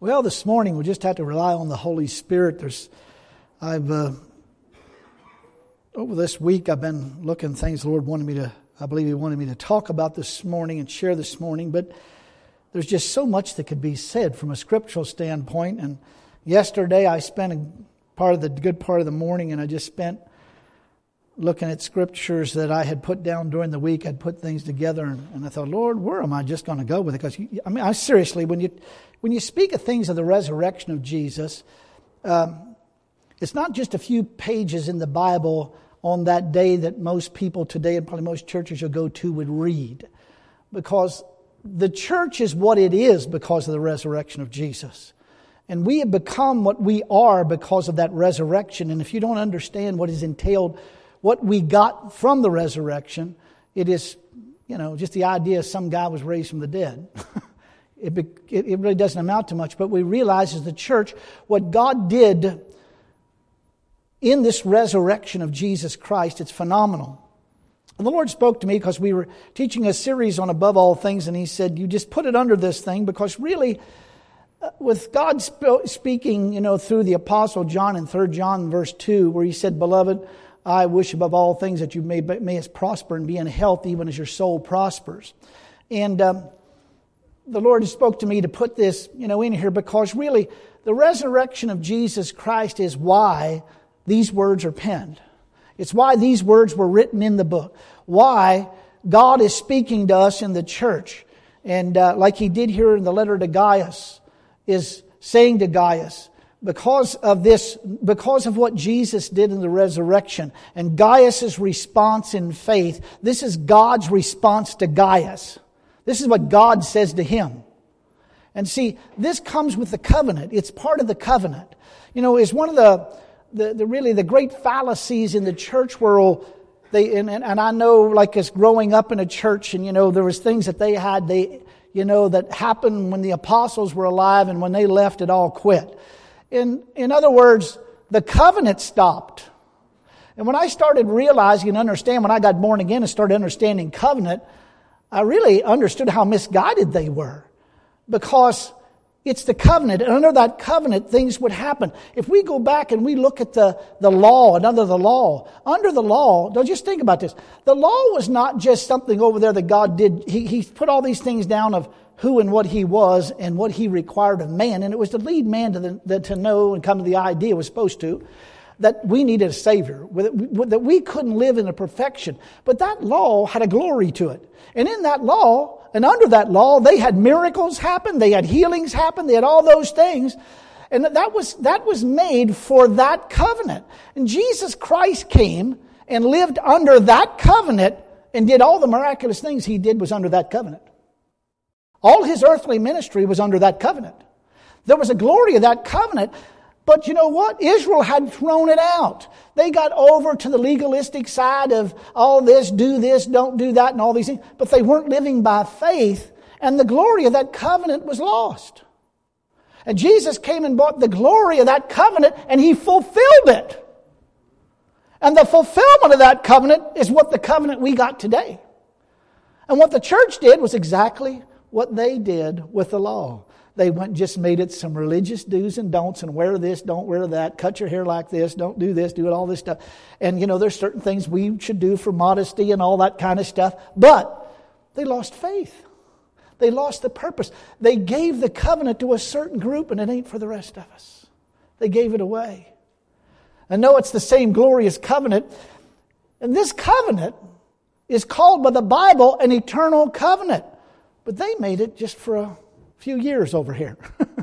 Well, this morning we just have to rely on the Holy Spirit. Over this week I've been looking at things the Lord I believe He wanted me to talk about this morning and share this morning, but there's just so much that could be said from a scriptural standpoint. And yesterday I spent a good part of the morning, and I just spent looking at scriptures that I had put down during the week. I'd put things together, and I thought, Lord, where am I just going to go with it? Because I seriously, when you speak of things of the resurrection of Jesus, it's not just a few pages in the Bible on that day that most people today, and probably most churches you'll go to, would read. Because the church is what it is because of the resurrection of Jesus. And we have become what we are because of that resurrection. And if you don't understand what is entailed, what we got from the resurrection, it is, just the idea some guy was raised from the dead. It really doesn't amount to much. But we realize as the church, what God did in this resurrection of Jesus Christ, it's phenomenal. And the Lord spoke to me because we were teaching a series on Above All Things, and He said, you just put it under this thing, because really, with God speaking, through the Apostle John in 3 John verse 2, where He said, Beloved, I wish above all things that you may prosper and be in health, even as your soul prospers. And the Lord spoke to me to put this, in here, because really the resurrection of Jesus Christ is why these words are penned. It's why these words were written in the book. Why God is speaking to us in the church. And like He did here in the letter to Gaius, is saying to Gaius, because of what Jesus did in the resurrection and Gaius' response in faith, this is God's response to Gaius. This is what God says to him. And see, this comes with the covenant. It's part of the covenant. Is one of the great fallacies in the church world. And I know, like, as growing up in a church, and there was things that they had, that happened when the apostles were alive, and when they left, it all quit. In other words, the covenant stopped. And when I started realizing and understanding, when I got born again and started understanding covenant, I really understood how misguided they were. Because it's the covenant, and under that covenant, things would happen. If we go back and we look at the law, and under the law, don't just think about this. The law was not just something over there that God did. He put all these things down of who and what He was and what He required of man. And it was to lead man to know and come to the idea, was supposed to, that we needed a Savior, that we couldn't live in a perfection. But that law had a glory to it. And in that law, and under that law, they had miracles happen, they had healings happen, they had all those things. And that was made for that covenant. And Jesus Christ came and lived under that covenant and did all the miraculous things He did was under that covenant. All His earthly ministry was under that covenant. There was a glory of that covenant. But you know what? Israel had thrown it out. They got over to the legalistic side of all this, don't do that, and all these things. But they weren't living by faith, and the glory of that covenant was lost. And Jesus came and brought the glory of that covenant, and He fulfilled it. And the fulfillment of that covenant is what the covenant we got today. And what the church did was exactly what they did with the law. They went and just made it some religious do's and don'ts, and wear this, don't wear that, cut your hair like this, don't do this, do all this stuff. And there's certain things we should do for modesty and all that kind of stuff. But they lost faith. They lost the purpose. They gave the covenant to a certain group, and it ain't for the rest of us. They gave it away. I know it's the same glorious covenant. And this covenant is called by the Bible an eternal covenant. But they made it just for a few years over here.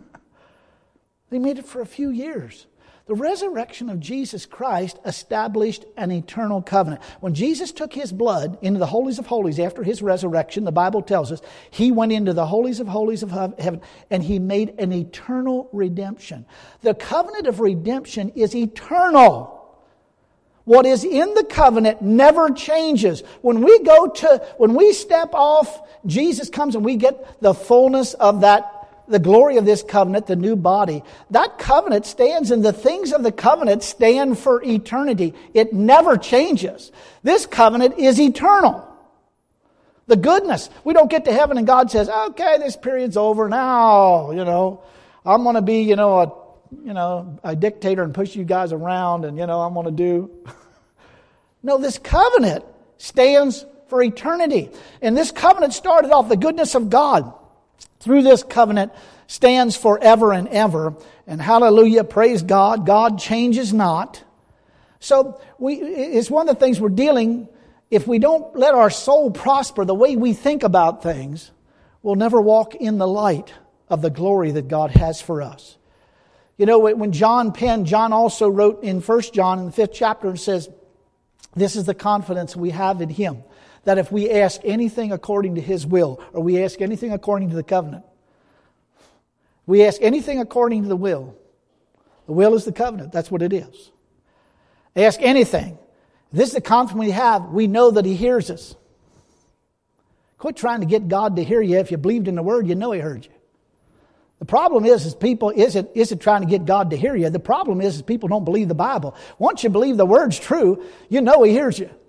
They made it for a few years. The resurrection of Jesus Christ established an eternal covenant. When Jesus took His blood into the holies of holies after His resurrection, the Bible tells us, He went into the holies of heaven and He made an eternal redemption. The covenant of redemption is eternal. What is in the covenant never changes. When we step off, Jesus comes and we get the fullness of the glory of this covenant, the new body. That covenant stands, and the things of the covenant stand for eternity. It never changes. This covenant is eternal. The goodness. We don't get to heaven and God says, okay, this period's over now, I'm going to be, a dictator and push you guys around and, I'm going to do. No, this covenant stands for eternity. And this covenant started off, the goodness of God through this covenant stands forever and ever. And hallelujah, praise God. God changes not. So it's one of the things we're dealing, if we don't let our soul prosper the way we think about things, we'll never walk in the light of the glory that God has for us. When John penned, John also wrote in 1 John in the 5th chapter and says, this is the confidence we have in Him, that if we ask anything according to His will, or we ask anything according to the covenant, we ask anything according to the will is the covenant. That's what it is. Ask anything. This is the confidence we have. We know that He hears us. Quit trying to get God to hear you. If you believed in the Word, you know He heard you. The problem is people isn't trying to get God to hear you. The problem is people don't believe the Bible. Once you believe the Word's true, you know He hears you.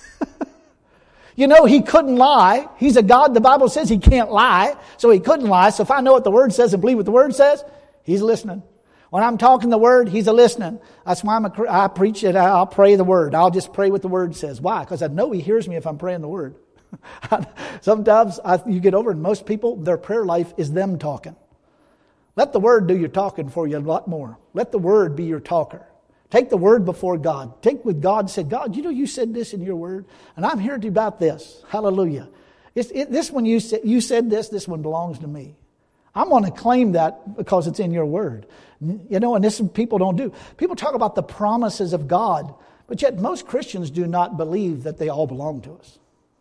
You know He couldn't lie. He's a God. The Bible says He can't lie, so He couldn't lie. So if I know what the Word says and believe what the Word says, He's listening. When I'm talking the Word, He's a listening. That's why I preach it. I'll pray the Word. I'll just pray what the Word says. Why? Because I know He hears me if I'm praying the Word. Sometimes you get over, and most people, their prayer life is them talking. Let the Word do your talking for you a lot more. Let the Word be your talker. Take the Word before God. Take what God said. God, you said this in your Word, and I'm hearing you about this. Hallelujah. This one you said this one belongs to me. I'm going to claim that because it's in your Word. And this people don't do. People talk about the promises of God, but yet most Christians do not believe that they all belong to us.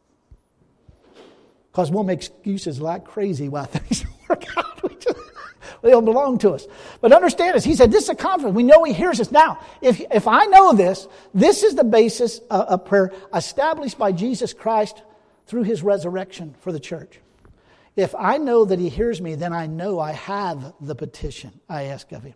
Because we'll make excuses like crazy why things don't work out. They don't belong to us. But understand this. He said, this is a confidence. We know He hears us. Now, if I know this is the basis of prayer established by Jesus Christ through His resurrection for the church. If I know that He hears me, then I know I have the petition I ask of Him.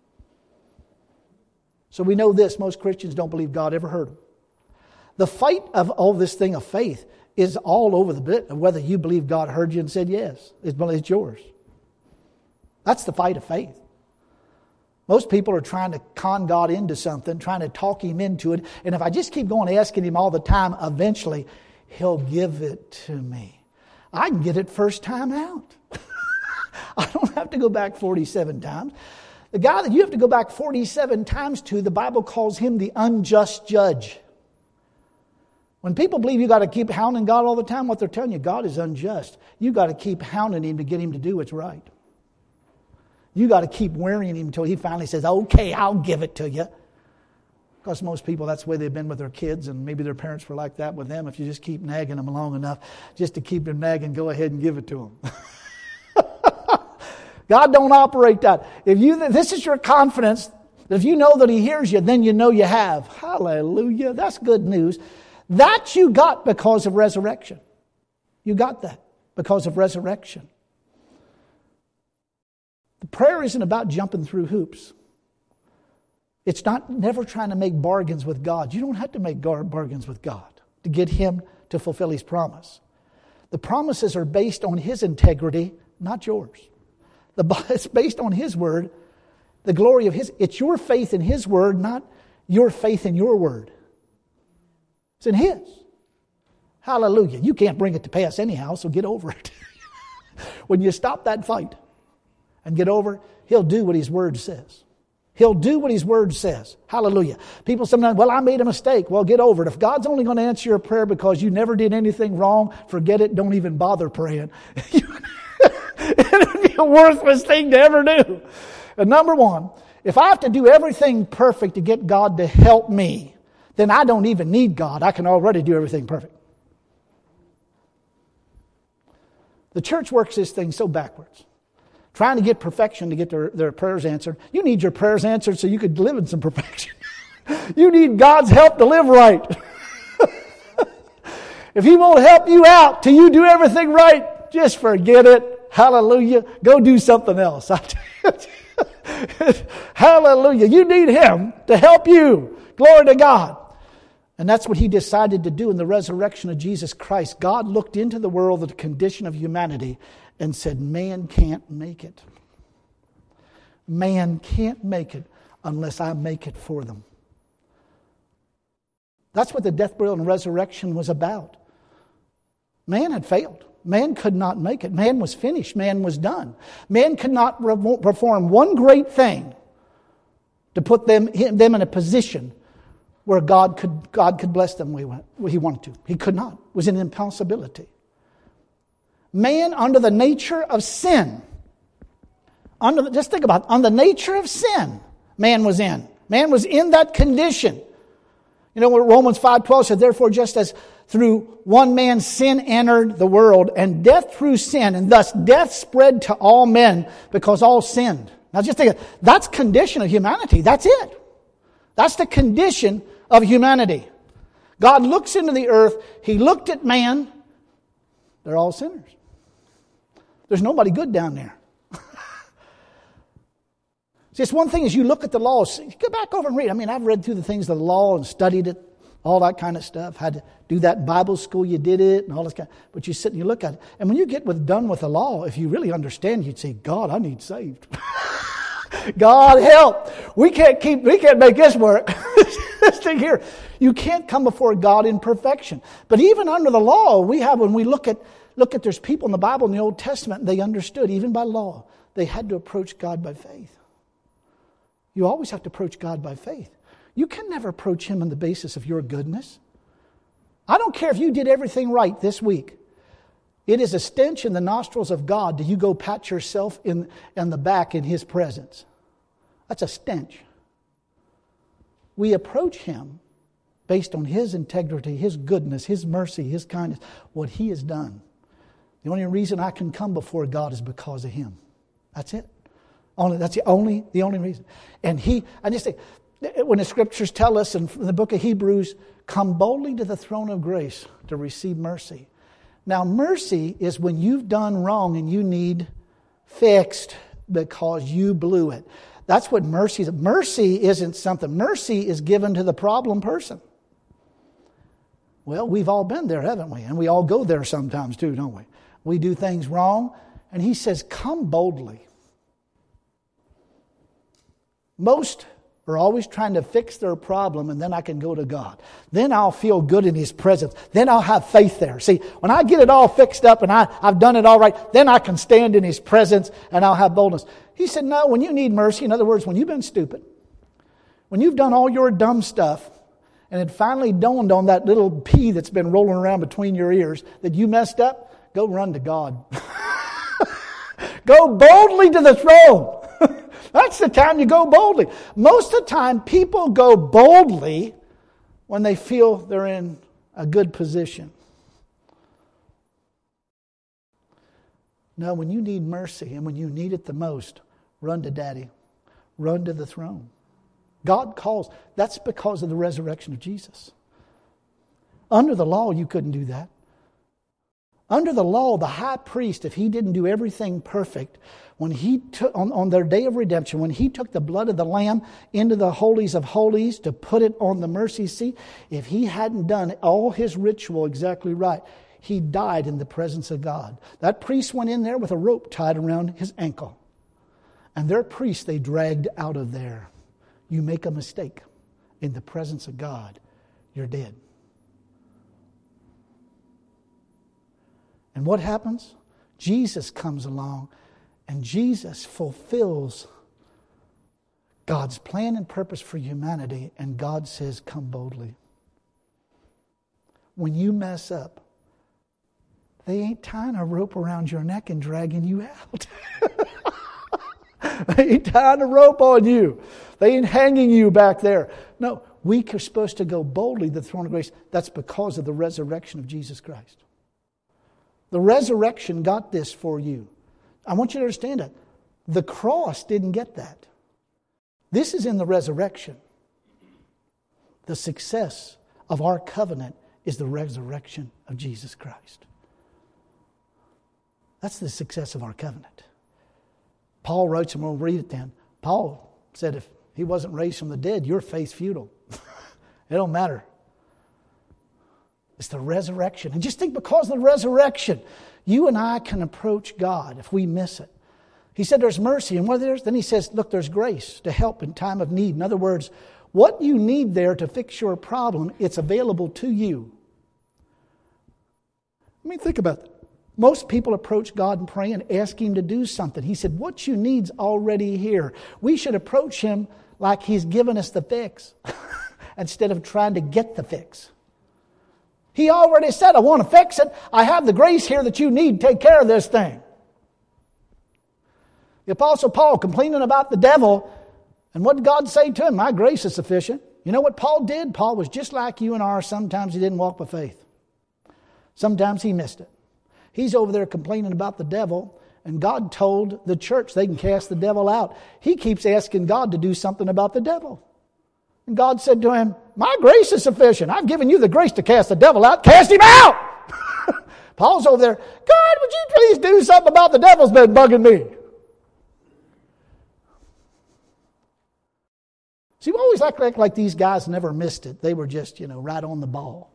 So we know this. Most Christians don't believe God ever heard them. The fight of all this thing of faith is all over the bit of whether you believe God heard you and said yes. It's yours. That's the fight of faith. Most people are trying to con God into something, trying to talk Him into it. And if I just keep going asking Him all the time, eventually He'll give it to me. I can get it first time out. I don't have to go back 47 times. The guy that you have to go back 47 times to, the Bible calls him the unjust judge. When people believe you got to keep hounding God all the time, what they're telling you, God is unjust. You got to keep hounding Him to get Him to do what's right. You got to keep worrying Him until He finally says, okay, I'll give it to you. Because most people, that's the way they've been with their kids, and maybe their parents were like that with them. If you just keep nagging them long enough, just to keep them nagging, go ahead and give it to them. God don't operate that. This is your confidence, that if you know that He hears you, then you know you have. Hallelujah. That's good news. That you got because of resurrection. You got that because of resurrection. The prayer isn't about jumping through hoops. It's never trying to make bargains with God. You don't have to make bargains with God to get Him to fulfill His promise. The promises are based on His integrity, not yours. It's based on His Word, the glory of His. It's your faith in His Word, not your faith in your word. It's in His. Hallelujah. You can't bring it to pass anyhow, so get over it. When you stop that fight and get over it, He'll do what His Word says. He'll do what His Word says. Hallelujah. People sometimes, well, I made a mistake. Well, get over it. If God's only going to answer your prayer because you never did anything wrong, forget it. Don't even bother praying. It would be a worthless thing to ever do. And number one, if I have to do everything perfect to get God to help me, then I don't even need God. I can already do everything perfect. The church works this thing so backwards. Trying to get perfection to get their prayers answered. You need your prayers answered so you could live in some perfection. You need God's help to live right. If He won't help you out till you do everything right, just forget it. Hallelujah. Go do something else. Hallelujah. You need Him to help you. Glory to God. And that's what He decided to do in the resurrection of Jesus Christ. God looked into the world, the condition of humanity, and said, man can't make it. Man can't make it unless I make it for them. That's what the death, burial, and resurrection was about. Man had failed. Man could not make it. Man was finished. Man was done. Man could not perform one great thing to put them in a position where God could bless them where He wanted to. He could not. It was an impossibility. Man, under the nature of sin, just think about it, on the nature of sin, man was in. Man was in that condition. You know what Romans 5:12 said, therefore just as through one man sin entered the world, and death through sin, and thus death spread to all men because all sinned. Now just think, that's condition of humanity. That's it. That's the condition of humanity. God looks into the earth. He looked at man. They're all sinners. There's nobody good down there. Just one thing is you look at the laws. Go back over and read. I mean, I've read through the things of the law and studied it, all that kind of stuff. Had to do that in Bible school. You did it and all this kind. But you sit and you look at it. And when you get done with the law, if you really understand, you'd say, God, I need saved. God help. We can't make this work. This thing here. You can't come before God in perfection. But even under the law, when we look at there's people in the Bible in the Old Testament, they understood, even by law, they had to approach God by faith. You always have to approach God by faith. You can never approach Him on the basis of your goodness. I don't care if you did everything right this week. It is a stench in the nostrils of God that you go pat yourself in the back in His presence. That's a stench. We approach Him based on His integrity, His goodness, His mercy, His kindness, what He has done. The only reason I can come before God is because of Him. That's it. That's the only reason. And I just think, when the Scriptures tell us in the book of Hebrews, come boldly to the throne of grace to receive mercy. Now, mercy is when you've done wrong and you need fixed because you blew it. That's what mercy is. Mercy isn't something. Mercy is given to the problem person. Well, we've all been there, haven't we? And we all go there sometimes too, don't we? We do things wrong. And He says, come boldly. Most are always trying to fix their problem, and then I can go to God. Then I'll feel good in His presence. Then I'll have faith there. See, when I get it all fixed up and I've done it all right, then I can stand in His presence and I'll have boldness. He said, no, when you need mercy, in other words, when you've been stupid, when you've done all your dumb stuff, and it finally dawned on that little pea that's been rolling around between your ears that you messed up, go run to God. Go boldly to the throne. That's the time you go boldly. Most of the time, people go boldly when they feel they're in a good position. No, when you need mercy and when you need it the most, run to Daddy. Run to the throne. God calls. That's because of the resurrection of Jesus. Under the law, you couldn't do that. Under the law, the high priest, if he didn't do everything perfect, when he took on their day of redemption, when he took the blood of the lamb into the holies of holies to put it on the mercy seat, if he hadn't done all his ritual exactly right, he died in the presence of God. That priest went in there with a rope tied around his ankle. And their priest they dragged out of there. You make a mistake in the presence of God, you're dead. And what happens? Jesus comes along and Jesus fulfills God's plan and purpose for humanity, and God says, come boldly. When you mess up, they ain't tying a rope around your neck and dragging you out. They ain't tying a rope on you. They ain't hanging you back there. No, we are supposed to go boldly to the throne of grace. That's because of the resurrection of Jesus Christ. The resurrection got this for you. I want you to understand that. The cross didn't get that. This is in the resurrection. The success of our covenant is the resurrection of Jesus Christ. That's the success of our covenant. Paul wrote, and we'll read it then. Paul said, if he wasn't raised from the dead, your faith's futile. It don't matter. It's the resurrection. And just think, because of the resurrection, you and I can approach God if we miss it. He said there's mercy. And what then he says, look, there's grace to help in time of need. In other words, what you need there to fix your problem, it's available to you. I mean, think about that. Most people approach God and pray and ask Him to do something. He said, what you need's already here. We should approach Him like He's given us the fix instead of trying to get the fix. He already said, I want to fix it. I have the grace here that you need to take care of this thing. The Apostle Paul complaining about the devil, and what did God say to him? My grace is sufficient. You know what Paul did? Paul was just like you and I. Sometimes he didn't walk by faith. Sometimes he missed it. He's over there complaining about the devil, and God told the church they can cast the devil out. He keeps asking God to do something about the devil. And God said to him, my grace is sufficient. I've given you the grace to cast the devil out. Cast him out! Paul's over there, God, would you please do something about the devil's been bugging me? See, we always act like these guys never missed it. They were just, right on the ball.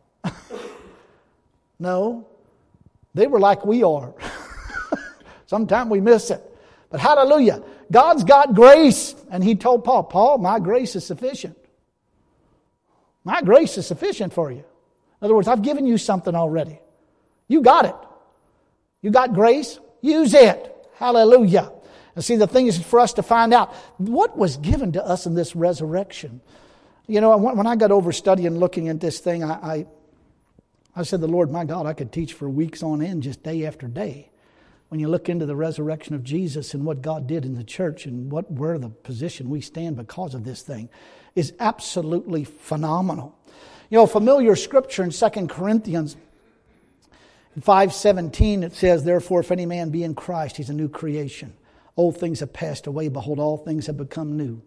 No, they were like we are. Sometimes we miss it. But hallelujah, God's got grace. And He told Paul, my grace is sufficient. My grace is sufficient for you. In other words, I've given you something already. You got it. You got grace. Use it. Hallelujah. And see, the thing is for us to find out what was given to us in this resurrection. When I got over studying, looking at this thing, I said, the Lord, my God, I could teach for weeks on end, just day after day. When you look into the resurrection of Jesus and what God did in the church and where the position we stand because of this thing is absolutely phenomenal. Familiar scripture in 2 Corinthians 5:17, it says, therefore, if any man be in Christ, he's a new creation. Old things have passed away. Behold, all things have become new.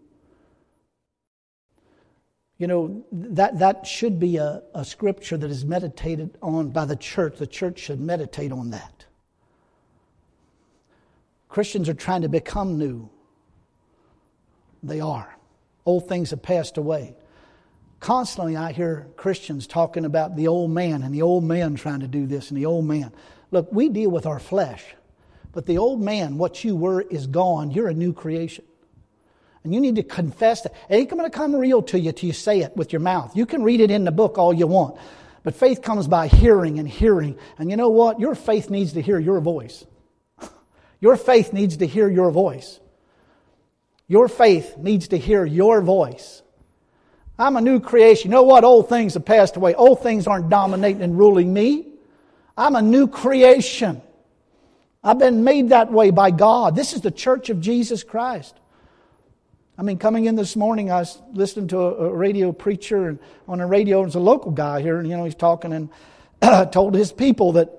That should be a scripture that is meditated on by the church. The church should meditate on that. Christians are trying to become new. They are. Old things have passed away. Constantly I hear Christians talking about the old man and the old man trying to do this and the old man. Look, we deal with our flesh. But the old man, what you were, is gone. You're a new creation. And you need to confess that. It ain't going to come real to you till you say it with your mouth. You can read it in the book all you want. But faith comes by hearing and hearing. And you know what? Your faith needs to hear your voice. Your faith needs to hear your voice. Your faith needs to hear your voice. I'm a new creation. You know what? Old things have passed away. Old things aren't dominating and ruling me. I'm a new creation. I've been made that way by God. This is the church of Jesus Christ. Coming in this morning, I was listening to a radio preacher, and on the radio, there's a local guy here, and he's talking and told his people that,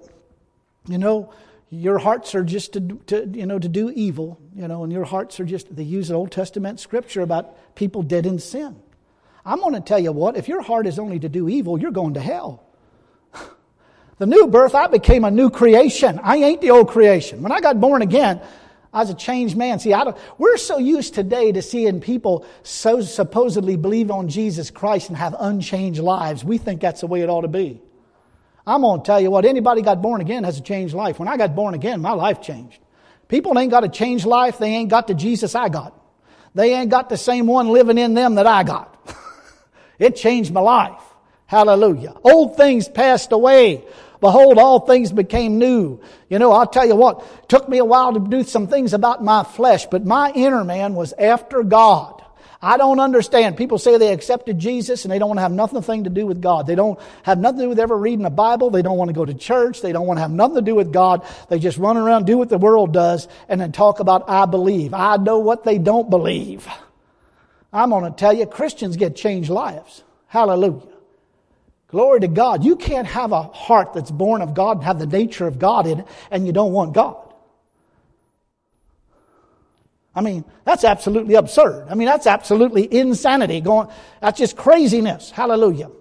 your hearts are just to do evil, and your hearts are just, they use an Old Testament scripture about people dead in sin. I'm going to tell you what, if your heart is only to do evil, you're going to hell. The new birth, I became a new creation. I ain't the old creation. When I got born again, I was a changed man. See, we're so used today to seeing people so supposedly believe on Jesus Christ and have unchanged lives. We think that's the way it ought to be. I'm going to tell you what, anybody got born again has a changed life. When I got born again, my life changed. People ain't got a changed life. They ain't got the Jesus I got. They ain't got the same one living in them that I got. It changed my life. Hallelujah. Old things passed away. Behold, all things became new. I'll tell you what, it took me a while to do some things about my flesh, but my inner man was after God. I don't understand. People say they accepted Jesus and they don't want to have nothing to do with God. They don't have nothing to do with ever reading the Bible. They don't want to go to church. They don't want to have nothing to do with God. They just run around, do what the world does, and then talk about, I believe. I know what they don't believe. I'm going to tell you, Christians get changed lives. Hallelujah. Glory to God. You can't have a heart that's born of God and have the nature of God in it, and you don't want God. That's absolutely absurd. That's absolutely insanity. That's just craziness. Hallelujah.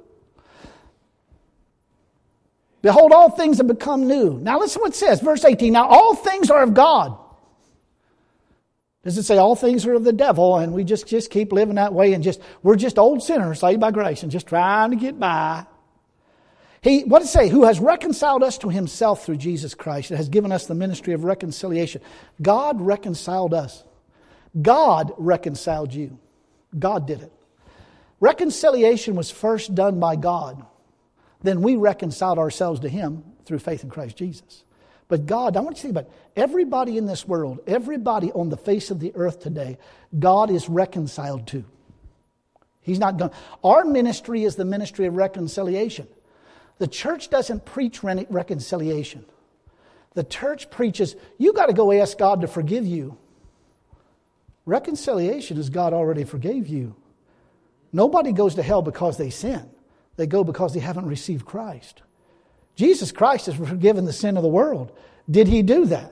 Behold, all things have become new. Now listen what it says. Verse 18. Now all things are of God. Does it say all things are of the devil and we just keep living that way and we're just old sinners saved by grace and just trying to get by? What does it say? Who has reconciled us to himself through Jesus Christ and has given us the ministry of reconciliation. God reconciled us. God reconciled you. God did it. Reconciliation was first done by God. Then we reconciled ourselves to Him through faith in Christ Jesus. But God, I want you to think about it. Everybody in this world, everybody on the face of the earth today, God is reconciled to. He's not going. Our ministry is the ministry of reconciliation. The church doesn't preach reconciliation. The church preaches, you got to go ask God to forgive you. Reconciliation is God already forgave you. Nobody goes to hell because they sin. They go because they haven't received Christ. Jesus Christ has forgiven the sin of the world. Did He do that?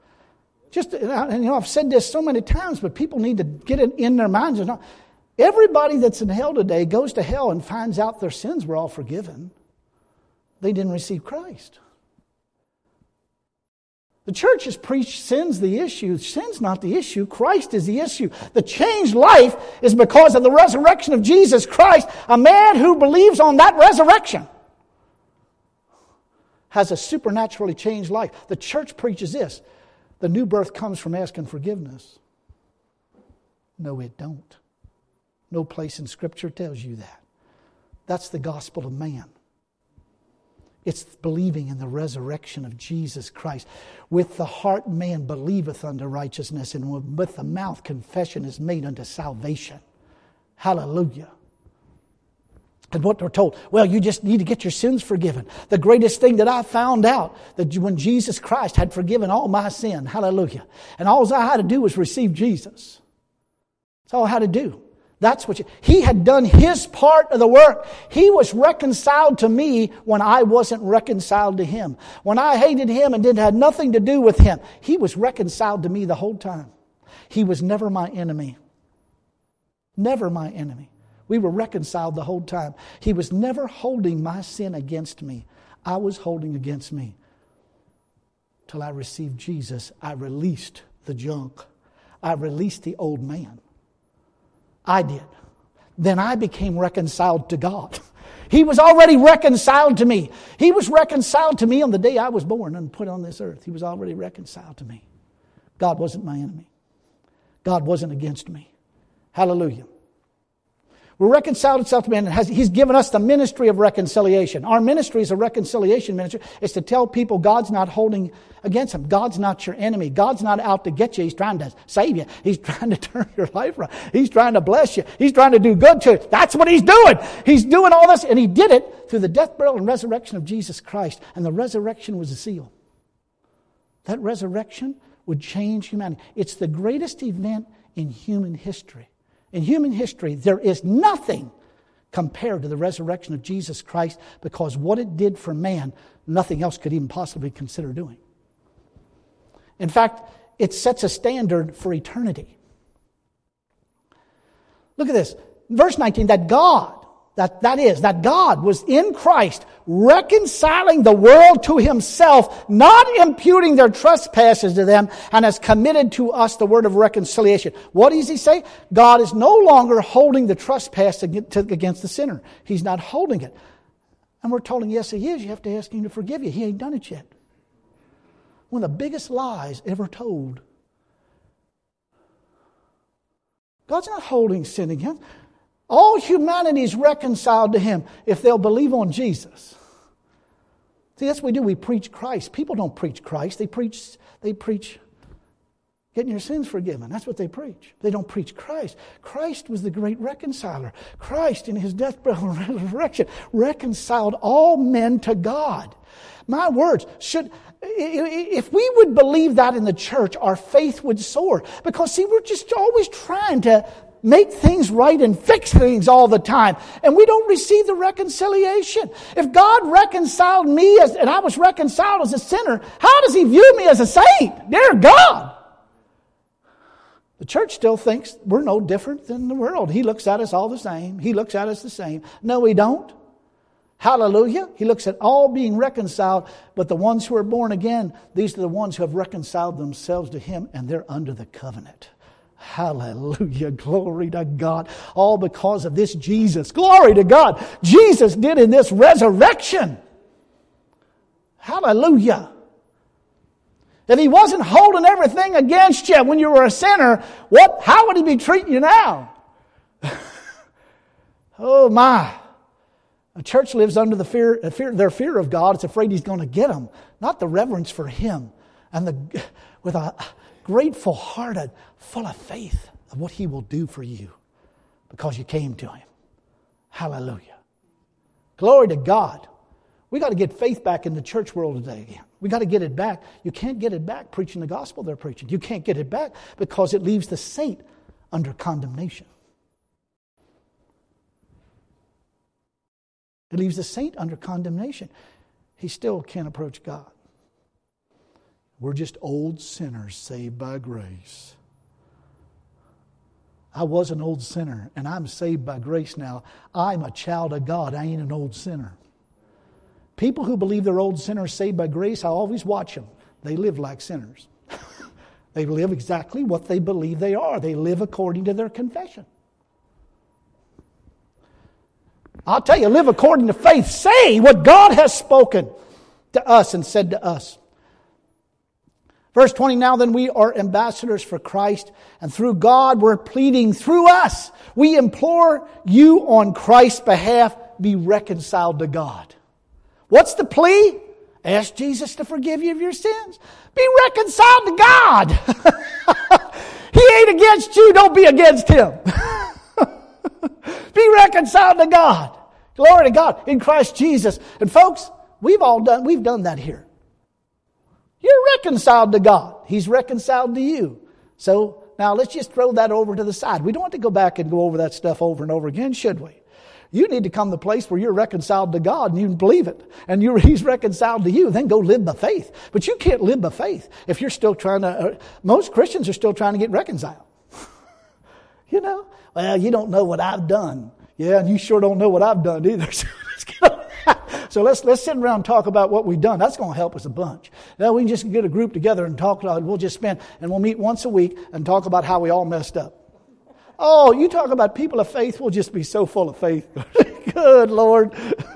I've said this so many times, but people need to get it in their minds. Everybody that's in hell today goes to hell and finds out their sins were all forgiven. They didn't receive Christ. The church has preached sin's the issue. Sin's not the issue. Christ is the issue. The changed life is because of the resurrection of Jesus Christ. A man who believes on that resurrection has a supernaturally changed life. The church preaches this. The new birth comes from asking forgiveness. No, it don't. No place in Scripture tells you that. That's the gospel of man. It's believing in the resurrection of Jesus Christ. With the heart man believeth unto righteousness, and with the mouth confession is made unto salvation. Hallelujah. And what we're told, well, you just need to get your sins forgiven. The greatest thing that I found out, that when Jesus Christ had forgiven all my sin, hallelujah, and all I had to do was receive Jesus. That's all I had to do. That's what He had done His part of the work. He was reconciled to me when I wasn't reconciled to Him. When I hated Him and had nothing to do with Him, He was reconciled to me the whole time. He was never my enemy. Never my enemy. We were reconciled the whole time. He was never holding my sin against me. I was holding against me. Till I received Jesus, I released the junk. I released the old man. I did. Then I became reconciled to God. He was already reconciled to me. He was reconciled to me on the day I was born and put on this earth. He was already reconciled to me. God wasn't my enemy. God wasn't against me. Hallelujah. We're reconciled itself to man, and He's given us the ministry of reconciliation. Our ministry is a reconciliation ministry. It's to tell people God's not holding against them. God's not your enemy. God's not out to get you. He's trying to save you. He's trying to turn your life around. He's trying to bless you. He's trying to do good to you. That's what He's doing. He's doing all this, and He did it through the death, burial, and resurrection of Jesus Christ. And the resurrection was a seal. That resurrection would change humanity. It's the greatest event in human history. In human history, there is nothing compared to the resurrection of Jesus Christ, because what it did for man, nothing else could even possibly consider doing. In fact, it sets a standard for eternity. Look at this. Verse 19, that God was in Christ, reconciling the world to Himself, not imputing their trespasses to them, and has committed to us the word of reconciliation. What does He say? God is no longer holding the trespass against the sinner. He's not holding it. And we're told him, yes, He is. You have to ask Him to forgive you. He ain't done it yet. One of the biggest lies ever told. God's not holding sin against. All humanity is reconciled to Him if they'll believe on Jesus. See, that's what we do. We preach Christ. People don't preach Christ. They preach getting your sins forgiven. That's what they preach. They don't preach Christ. Christ was the great reconciler. Christ, in His death, burial, and resurrection, reconciled all men to God. My words, if we would believe that in the church, our faith would soar. Because, see, we're just always trying to make things right and fix things all the time. And we don't receive the reconciliation. If God reconciled me and I was reconciled as a sinner, how does He view me as a saint? Dear God! The church still thinks we're no different than the world. He looks at us all the same. He looks at us the same. No, He don't. Hallelujah. He looks at all being reconciled, but the ones who are born again, these are the ones who have reconciled themselves to Him, and they're under the covenant. Hallelujah. Glory to God. All because of this Jesus. Glory to God. Jesus did in this resurrection. Hallelujah. If He wasn't holding everything against you when you were a sinner, how would He be treating you now? Oh my. A church lives under their fear of God. It's afraid He's going to get them. Not the reverence for Him. And with a grateful heart, full of faith of what He will do for you because you came to Him. Hallelujah. Glory to God. We got to get faith back in the church world today again. We got to get it back. You can't get it back preaching the gospel they're preaching. You can't get it back because it leaves the saint under condemnation. It leaves the saint under condemnation. He still can't approach God. We're just old sinners saved by grace. I was an old sinner, and I'm saved by grace now. I'm a child of God. I ain't an old sinner. People who believe they're old sinners saved by grace, I always watch them. They live like sinners. They live exactly what they believe they are. They live according to their confession. I'll tell you, live according to faith. Say what God has spoken to us and said to us. Verse 20, now then we are ambassadors for Christ, and through God we're pleading through us. We implore you on Christ's behalf, be reconciled to God. What's the plea? Ask Jesus to forgive you of your sins. Be reconciled to God. He ain't against you, don't be against Him. Be reconciled to God. Glory to God in Christ Jesus. And folks, we've done that here. You're reconciled to God. He's reconciled to you. So now let's just throw that over to the side. We don't have to go back and go over that stuff over and over again, should we? You need to come to the place where you're reconciled to God and you believe it. And He's reconciled to you. Then go live by faith. But you can't live by faith if you're still trying to... most Christians are still trying to get reconciled. You know? Well, you don't know what I've done. Yeah, and you sure don't know what I've done either. So let's get on that. So let's sit around and talk about what we've done. That's going to help us a bunch. Now we can just get a group together and talk. We'll just spend, and we'll meet once a week and talk about how we all messed up. Oh, you talk about people of faith, we'll just be so full of faith. Good Lord.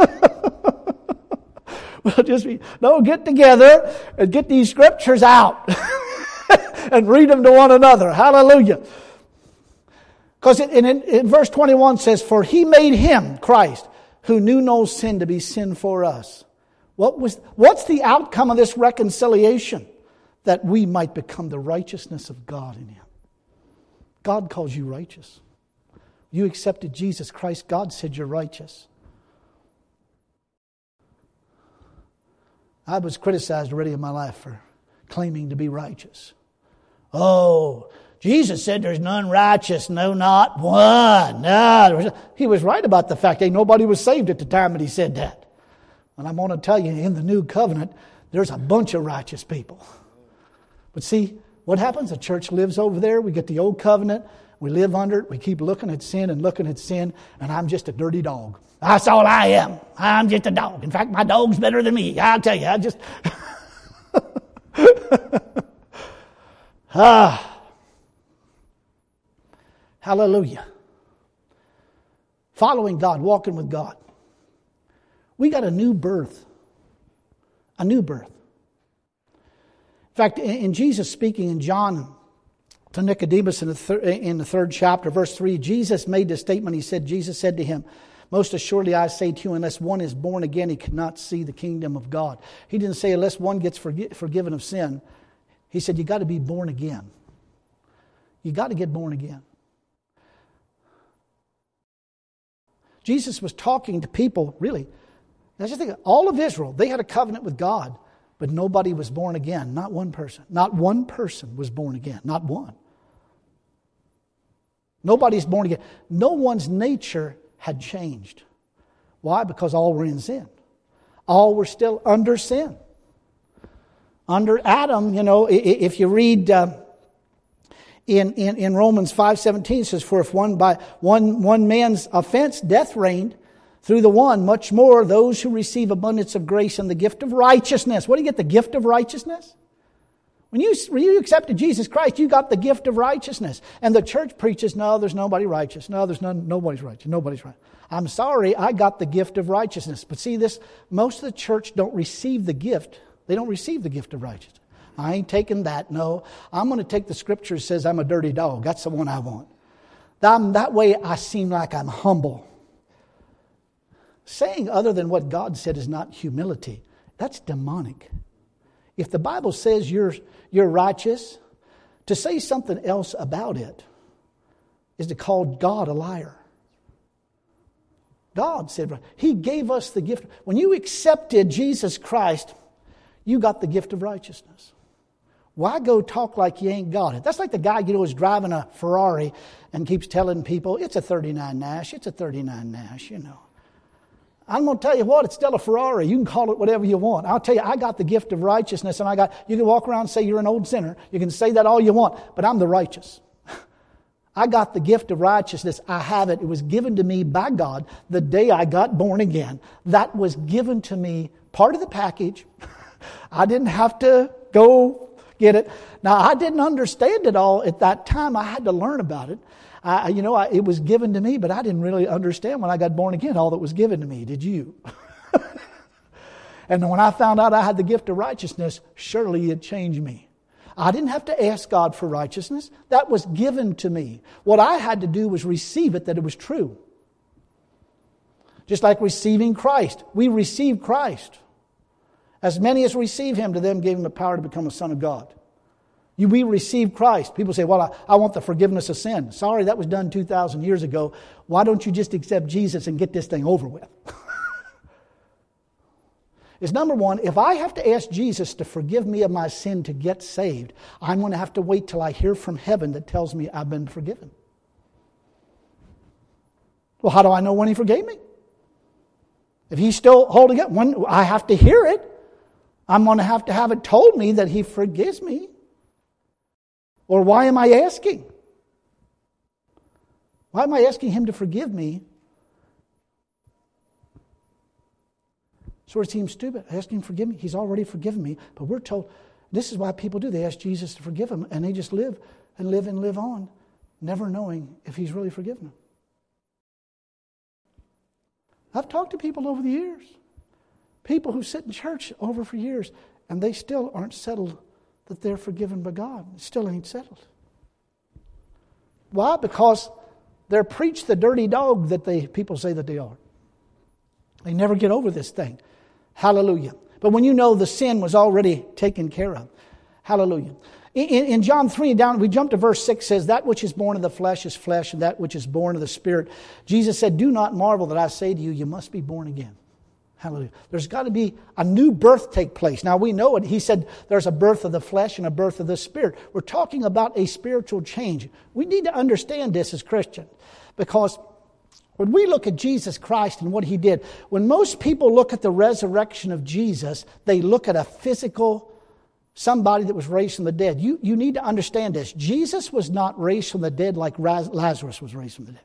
We'll just get together and get these scriptures out and read them to one another. Hallelujah. Because in verse 21 says, for He made Him, Christ, who knew no sin, to be sin for us. What's the outcome of this reconciliation? That we might become the righteousness of God in Him. God calls you righteous. You accepted Jesus Christ. God said you're righteous. I was criticized already in my life for claiming to be righteous. Oh, Jesus said there's none righteous, no, not one. No, He was right about the fact that nobody was saved at the time that He said that. And I'm going to tell you, in the new covenant, there's a bunch of righteous people. But see, what happens? The church lives over there. We get the old covenant. We live under it. We keep looking at sin, and I'm just a dirty dog. That's all I am. I'm just a dog. In fact, my dog's better than me. I'll tell you. Hallelujah. Following God, walking with God. We got a new birth. A new birth. In fact, in Jesus speaking in John to Nicodemus in the third chapter, verse 3, Jesus made this statement. Jesus said to him, most assuredly I say to you, unless one is born again, he cannot see the kingdom of God. He didn't say unless one gets forgiven of sin. He said you got to be born again. You got to get born again. Jesus was talking to people, really. Now just think, all of Israel, they had a covenant with God. But nobody was born again. Not one person. Not one person was born again. Not one. Nobody's born again. No one's nature had changed. Why? Because all were in sin. All were still under sin. Under Adam, if you read in Romans 5:17, it says, for if by one man's offense death reigned, through the one, much more those who receive abundance of grace and the gift of righteousness. What do you get? The gift of righteousness? When you accepted Jesus Christ, you got the gift of righteousness. And the church preaches, no, there's nobody righteous. No, nobody's righteous. Nobody's right. I'm sorry, I got the gift of righteousness. But see this, most of the church don't receive the gift. They don't receive the gift of righteousness. I ain't taking that, no. I'm going to take the scripture that says I'm a dirty dog. That's the one I want. That way I seem like I'm humble. Saying other than what God said is not humility. That's demonic. If the Bible says you're righteous, to say something else about it is to call God a liar. God said, He gave us the gift. When you accepted Jesus Christ, you got the gift of righteousness. Why go talk like you ain't got it? That's like the guy, is driving a Ferrari and keeps telling people, it's a 39 Nash, it's a 39 Nash, I'm going to tell you what, it's still a Ferrari. You can call it whatever you want. I'll tell you, I got the gift of righteousness, and you can walk around and say you're an old sinner. You can say that all you want, but I'm the righteous. I got the gift of righteousness. I have it. It was given to me by God the day I got born again. That was given to me, part of the package. I didn't have to go get it. Now, I didn't understand it all at that time. I had to learn about it. It was given to me, but I didn't really understand when I got born again all that was given to me. Did you? And when I found out I had the gift of righteousness, surely it changed me. I didn't have to ask God for righteousness. That was given to me. What I had to do was receive it, that it was true. Just like receiving Christ. We receive Christ. As many as receive Him, to them gave Him the power to become a son of God. We receive Christ. People say, well, I want the forgiveness of sin. Sorry, that was done 2,000 years ago. Why don't you just accept Jesus and get this thing over with? It's number one, if I have to ask Jesus to forgive me of my sin to get saved, I'm going to have to wait till I hear from heaven that tells me I've been forgiven. Well, how do I know when He forgave me? If He's still holding it, I have to hear it. I'm going to have it told me that He forgives me. Or why am I asking? Why am I asking Him to forgive me? Sort of seems stupid. I ask Him to forgive me. He's already forgiven me. But we're told, this is why people do. They ask Jesus to forgive them, and they just live and live and live on, never knowing if He's really forgiven them. I've talked to people over the years. People who sit in church over for years, and they still aren't settled that they're forgiven by God. It still ain't settled. Why? Because they're preached the dirty dog that people say that they are. They never get over this thing. Hallelujah. But when you know the sin was already taken care of. Hallelujah. In John 3, we jump to verse 6, says, that which is born of the flesh is flesh, and that which is born of the Spirit. Jesus said, do not marvel that I say to you, you must be born again. Hallelujah. There's got to be a new birth take place. Now we know it. He said there's a birth of the flesh and a birth of the Spirit. We're talking about a spiritual change. We need to understand this as Christians. Because when we look at Jesus Christ and what He did, when most people look at the resurrection of Jesus, they look at a physical, somebody that was raised from the dead. You need to understand this. Jesus was not raised from the dead like Lazarus was raised from the dead.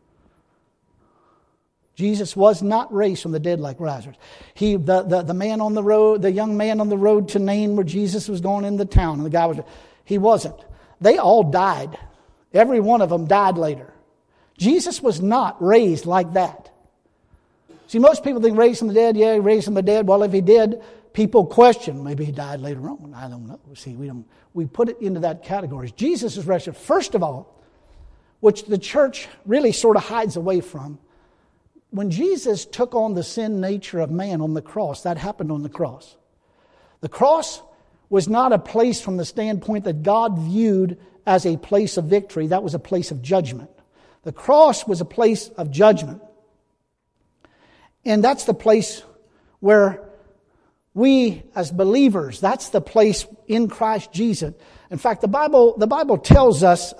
Jesus was not raised from the dead like Lazarus. The man on the road, the young man on the road to Nain where Jesus was going into town, and the guy he wasn't. They all died. Every one of them died later. Jesus was not raised like that. See, most people think raised from the dead, yeah, raised from the dead. Well, if He did, people question, maybe He died later on. I don't know. See, we put it into that category. Jesus is resurrected. First of all, which the church really sort of hides away from, when Jesus took on the sin nature of man on the cross, that happened on the cross. The cross was not a place from the standpoint that God viewed as a place of victory. That was a place of judgment. The cross was a place of judgment. And that's the place where we as believers, that's the place in Christ Jesus. In fact, the Bible tells us,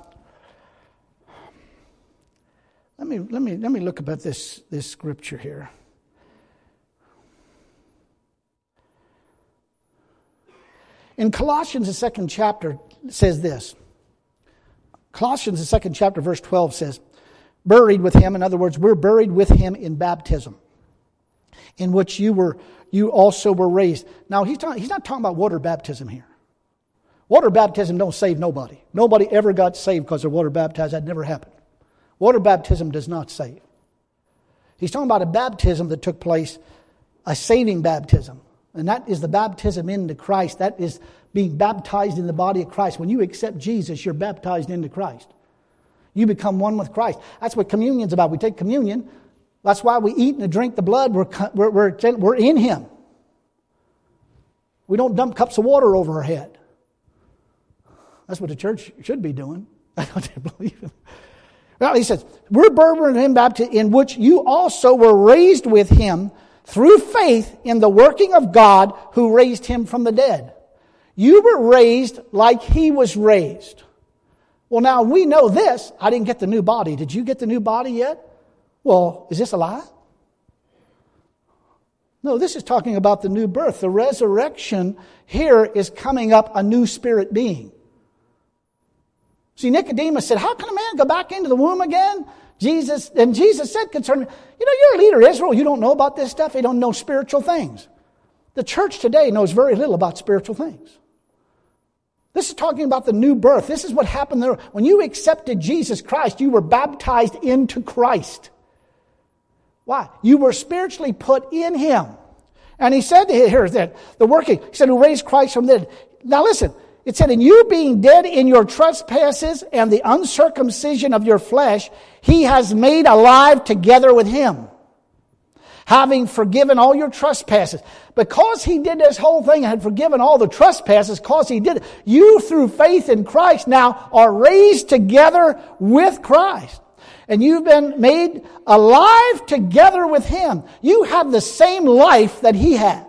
let me look about this scripture here. In Colossians, the second chapter, it says this. Colossians, the second chapter, verse 12 says, buried with Him. In other words, we're buried with Him in baptism, in which you also were raised. Now, he's not talking about water baptism here. Water baptism don't save nobody. Nobody ever got saved because they're water baptized. That never happened. Water baptism does not save. He's talking about a baptism that took place, a saving baptism. And that is the baptism into Christ. That is being baptized in the body of Christ. When you accept Jesus, you're baptized into Christ. You become one with Christ. That's what communion's about. We take communion. That's why we eat and drink the blood. We're in Him. We don't dump cups of water over our head. That's what the church should be doing. I don't believe it. Well, he says, we're buried in Him, baptized, in which you also were raised with Him through faith in the working of God who raised Him from the dead. You were raised like He was raised. Well, now we know this. I didn't get the new body. Did you get the new body yet? Well, is this a lie? No, this is talking about the new birth. The resurrection here is coming up a new spirit being. See, Nicodemus said, how can a man go back into the womb again? Jesus said concerning, you're a leader of Israel. You don't know about this stuff. You don't know spiritual things. The church today knows very little about spiritual things. This is talking about the new birth. This is what happened there. When you accepted Jesus Christ, you were baptized into Christ. Why? You were spiritually put in Him. And He said, here's that, the working. He said, who raised Christ from the dead. Now listen. It said, and you being dead in your trespasses and the uncircumcision of your flesh, He has made alive together with Him, having forgiven all your trespasses. Because He did this whole thing and had forgiven all the trespasses, because He did it, you through faith in Christ now are raised together with Christ. And you've been made alive together with Him. You have the same life that He has.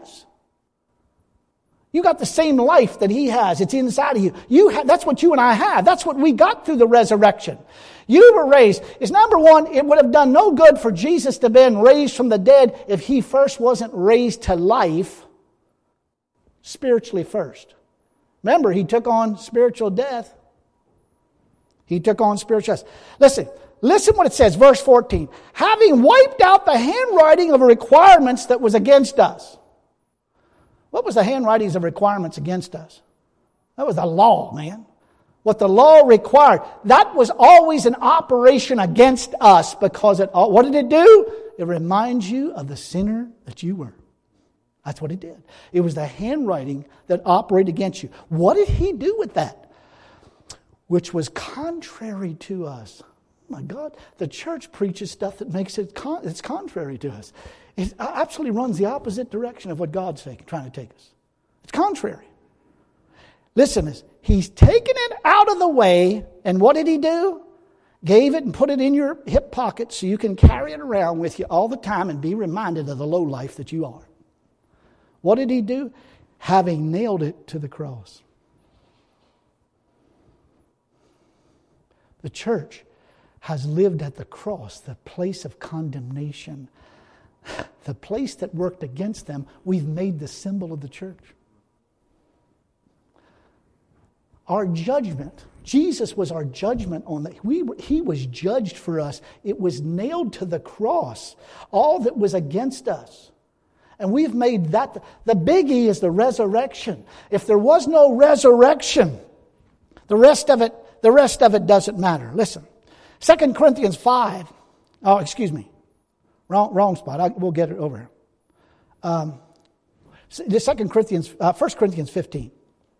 You got the same life that He has. It's inside of you. That's what you and I have. That's what we got through the resurrection. You were raised. It's number one, it would have done no good for Jesus to have been raised from the dead if He first wasn't raised to life spiritually first. Remember, He took on spiritual death. He took on spiritual death. Listen what it says, verse 14. Having wiped out the handwriting of requirements that was against us. What was the handwritings of requirements against us? That was the law, man. What the law required. That was always an operation against us because what did it do? It reminds you of the sinner that you were. That's what it did. It was the handwriting that operated against you. What did He do with that? Which was contrary to us. Oh my God, the church preaches stuff that makes it's contrary to us. It absolutely runs the opposite direction of what God's trying to take us. It's contrary. Listen, He's taken it out of the way, and what did He do? Gave it and put it in your hip pocket so you can carry it around with you all the time and be reminded of the low life that you are. What did He do? Having nailed it to the cross. The church has lived at the cross, the place of condemnation. The place that worked against them, we've made the symbol of the church. Our judgment, Jesus was our judgment on that. He was judged for us. It was nailed to the cross, all that was against us. And we've made that, the biggie is the resurrection. If there was no resurrection, the rest of it doesn't matter. Listen, 2 Corinthians 5, oh, excuse me. Wrong spot. We'll get it over here. 1 Corinthians 15.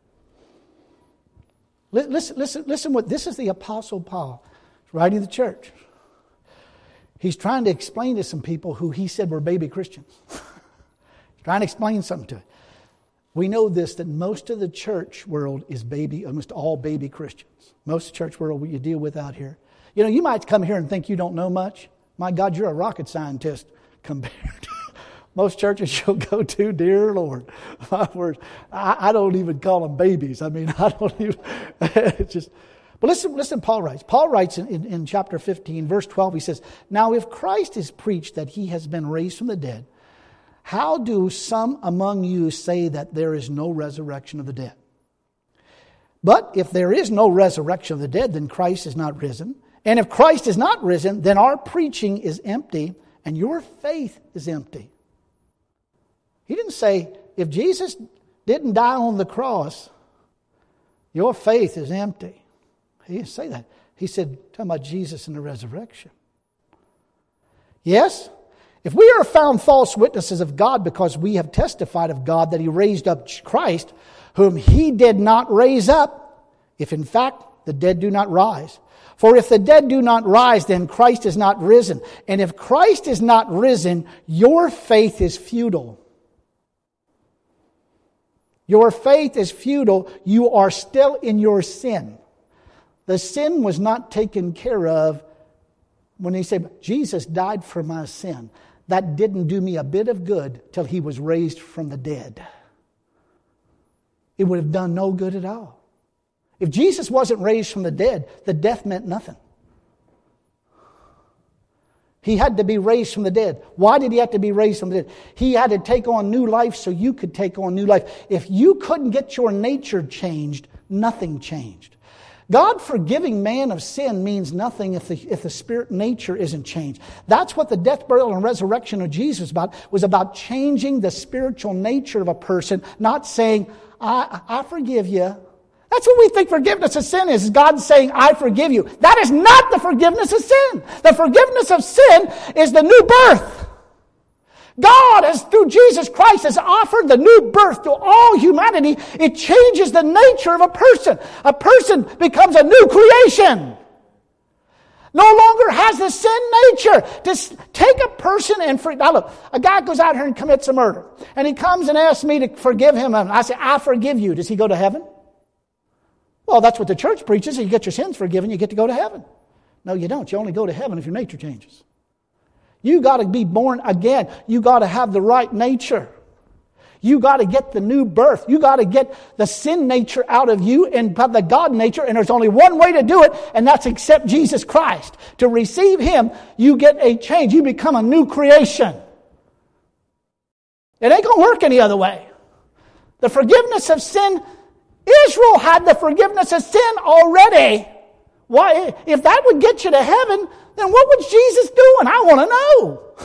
Listen what this is the Apostle Paul writing to the church. He's trying to explain to some people who he said were baby Christians. He's trying to explain something to it. We know this, that most of the church world is almost all baby Christians. Most of the church world you deal with out here. You might come here and think you don't know much. My God, you're a rocket scientist compared to most churches you'll go to. Dear Lord, my word, I don't even call them babies. I mean, I don't even. It's just. But listen. Paul writes in chapter 15, verse 12. He says, "Now, if Christ is preached that He has been raised from the dead, how do some among you say that there is no resurrection of the dead? But if there is no resurrection of the dead, then Christ is not risen. And if Christ is not risen, then our preaching is empty and your faith is empty." He didn't say, if Jesus didn't die on the cross, Your faith is empty. He didn't say that. He said, talking about Jesus and the resurrection. Yes, if we are found false witnesses of God because we have testified of God that He raised up Christ, whom He did not raise up, if in fact the dead do not rise. For if the dead do not rise, then Christ is not risen. And if Christ is not risen, your faith is futile. Your faith is futile. You are still in your sin. The sin was not taken care of when He said, Jesus died for my sin. That didn't do me a bit of good till He was raised from the dead. It would have done no good at all. If Jesus wasn't raised from the dead, the death meant nothing. He had to be raised from the dead. Why did He have to be raised from the dead? He had to take on new life so you could take on new life. If you couldn't get your nature changed, nothing changed. God forgiving man of sin means nothing if the spirit nature isn't changed. That's what the death, burial, and resurrection of Jesus was about changing the spiritual nature of a person, not saying, I forgive you. That's what we think forgiveness of sin is God saying, I forgive you. That is not the forgiveness of sin. The forgiveness of sin is the new birth. God, as through Jesus Christ, has offered the new birth to all humanity. It changes the nature of a person. A person becomes a new creation. No longer has the sin nature. To take a person and now look, a guy goes out here and commits a murder. And he comes and asks me to forgive him. And I say, I forgive you. Does he go to heaven? Well, that's what the church preaches. You get your sins forgiven, you get to go to heaven. No, you don't. You only go to heaven if your nature changes. You got to be born again. You got to have the right nature. You got to get the new birth. You got to get the sin nature out of you and have the God nature. And there's only one way to do it, and that's accept Jesus Christ. To receive Him, you get a change. You become a new creation. It ain't going to work any other way. The forgiveness of sin, Israel had the forgiveness of sin already. Why? If that would get you to heaven, then what was Jesus doing? I want to know.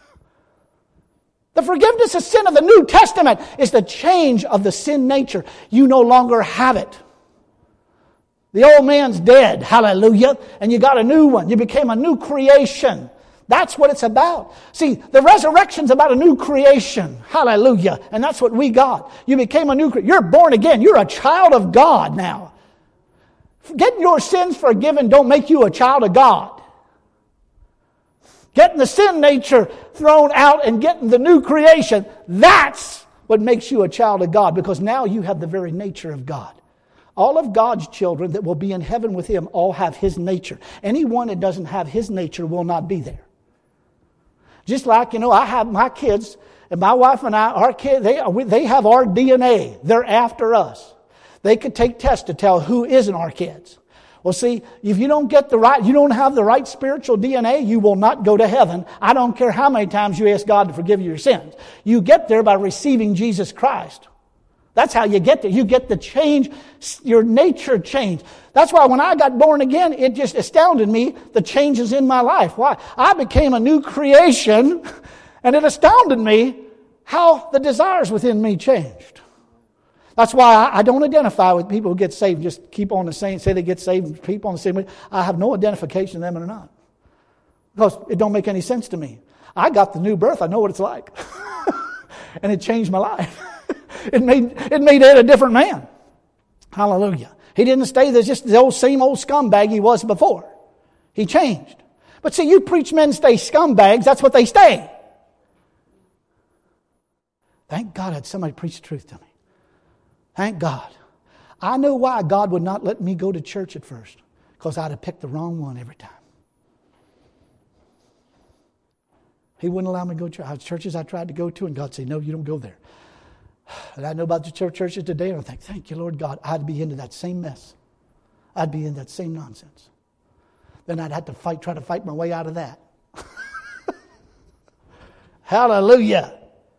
The forgiveness of sin of the New Testament is the change of the sin nature. You no longer have it. The old man's dead, hallelujah, and you got a new one. You became a new creation. That's what it's about. See, the resurrection's about a new creation. Hallelujah. And that's what we got. You became a new creation. You're born again. You're a child of God now. Getting your sins forgiven don't make you a child of God. Getting the sin nature thrown out and getting the new creation, that's what makes you a child of God, because now you have the very nature of God. All of God's children that will be in heaven with Him all have His nature. Anyone that doesn't have His nature will not be there. Just like, I have my kids, and my wife and I, our kids, they have our DNA. They're after us. They could take tests to tell who isn't our kids. Well, see, if you don't have the right spiritual DNA, you will not go to heaven. I don't care how many times you ask God to forgive you your sins. You get there by receiving Jesus Christ. That's how you get there. You get the change, your nature changed. That's why when I got born again, it just astounded me, the changes in my life. Why? I became a new creation, and it astounded me how the desires within me changed. That's why I don't identify with people who get saved. Just keep on the same, say they get saved, keep on the same way. I have no identification with them or not. Because it don't make any sense to me. I got the new birth. I know what it's like. And it changed my life. It made Ed a different man. Hallelujah. He didn't stay there just the same old scumbag he was before. He changed. But see, you preach men stay scumbags, that's what they stay. Thank God I had somebody preach the truth to me. Thank God. I know why God would not let me go to church at first. Because I'd have picked the wrong one every time. He wouldn't allow me to go to church. Churches I tried to go to, and God said, no, you don't go there. And I know about the churches today, and I think, thank you, Lord God, I'd be into that same mess. I'd be in that same nonsense. Then I'd have to try to fight my way out of that. Hallelujah.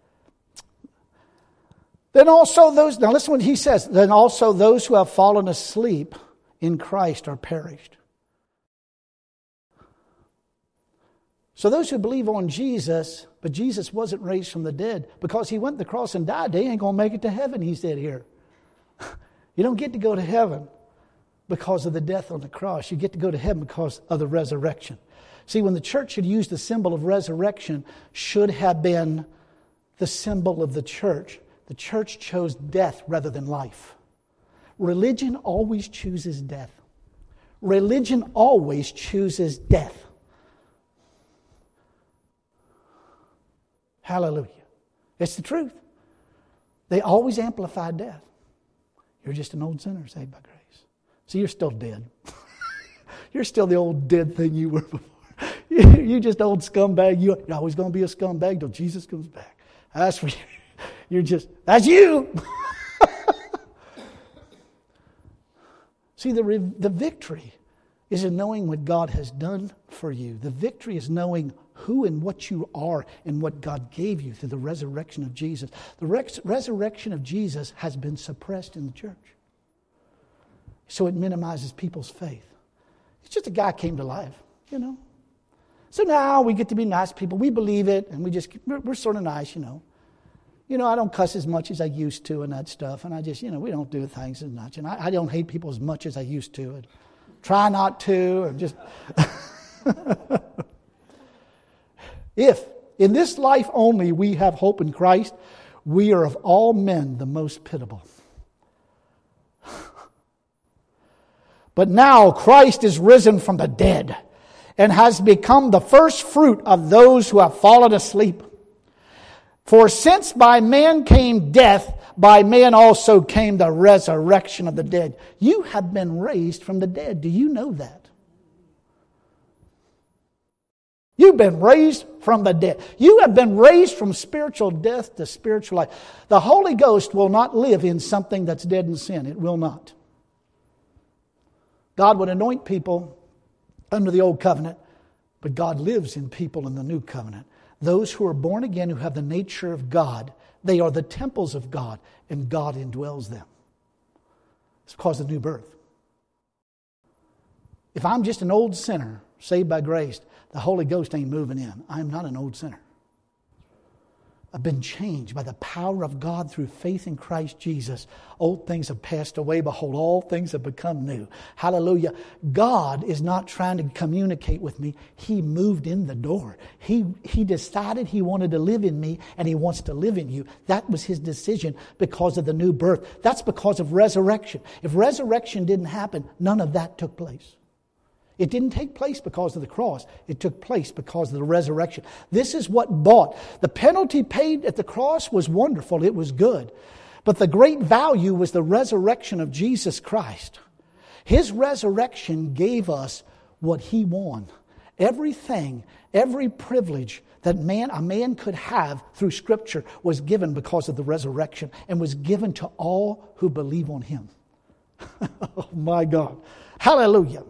Then also now listen what he says, then also those who have fallen asleep in Christ are perished. So those who believe on Jesus, but Jesus wasn't raised from the dead, because He went to the cross and died, they ain't going to make it to heaven, He said here. You don't get to go to heaven because of the death on the cross. You get to go to heaven because of the resurrection. See, when the church had used the symbol of resurrection, should have been the symbol of the church chose death rather than life. Religion always chooses death. Religion always chooses death. Hallelujah. It's the truth. They always amplify death. You're just an old sinner saved by grace. See, you're still dead. You're still the old dead thing you were before. You're just old scumbag. You're always going to be a scumbag till Jesus comes back. That's for you. That's you. See, the victory is in knowing what God has done for you. The victory is knowing who and what you are and what God gave you through the resurrection of Jesus. The resurrection of Jesus has been suppressed in the church. So it minimizes people's faith. It's just a guy came to life, you know. So now we get to be nice people. We believe it, and we're sort of nice, you know. You know, I don't cuss as much as I used to and that stuff. And I just, we don't do things as much. And I don't hate people as much as I used to. And try not to. Or just If in this life only we have hope in Christ, we are of all men the most pitiable. But now Christ is risen from the dead and has become the first fruit of those who have fallen asleep. For since by man came death, by man also came the resurrection of the dead. You have been raised from the dead. Do you know that? You've been raised from the dead. You have been raised from spiritual death to spiritual life. The Holy Ghost will not live in something that's dead in sin. It will not. God would anoint people under the old covenant, but God lives in people in the new covenant. Those who are born again, who have the nature of God, they are the temples of God, and God indwells them. It's because of new birth. If I'm just an old sinner, saved by grace, the Holy Ghost ain't moving in. I'm not an old sinner. I've been changed by the power of God through faith in Christ Jesus. Old things have passed away. Behold, all things have become new. Hallelujah. God is not trying to communicate with me. He moved in the door. He decided He wanted to live in me, and He wants to live in you. That was His decision because of the new birth. That's because of resurrection. If resurrection didn't happen, none of that took place. It didn't take place because of the cross. It took place because of the resurrection. This is what bought. The penalty paid at the cross was wonderful. It was good. But the great value was the resurrection of Jesus Christ. His resurrection gave us what He won. Everything, every privilege that a man could have through Scripture was given because of the resurrection and was given to all who believe on Him. Oh my God. Hallelujah.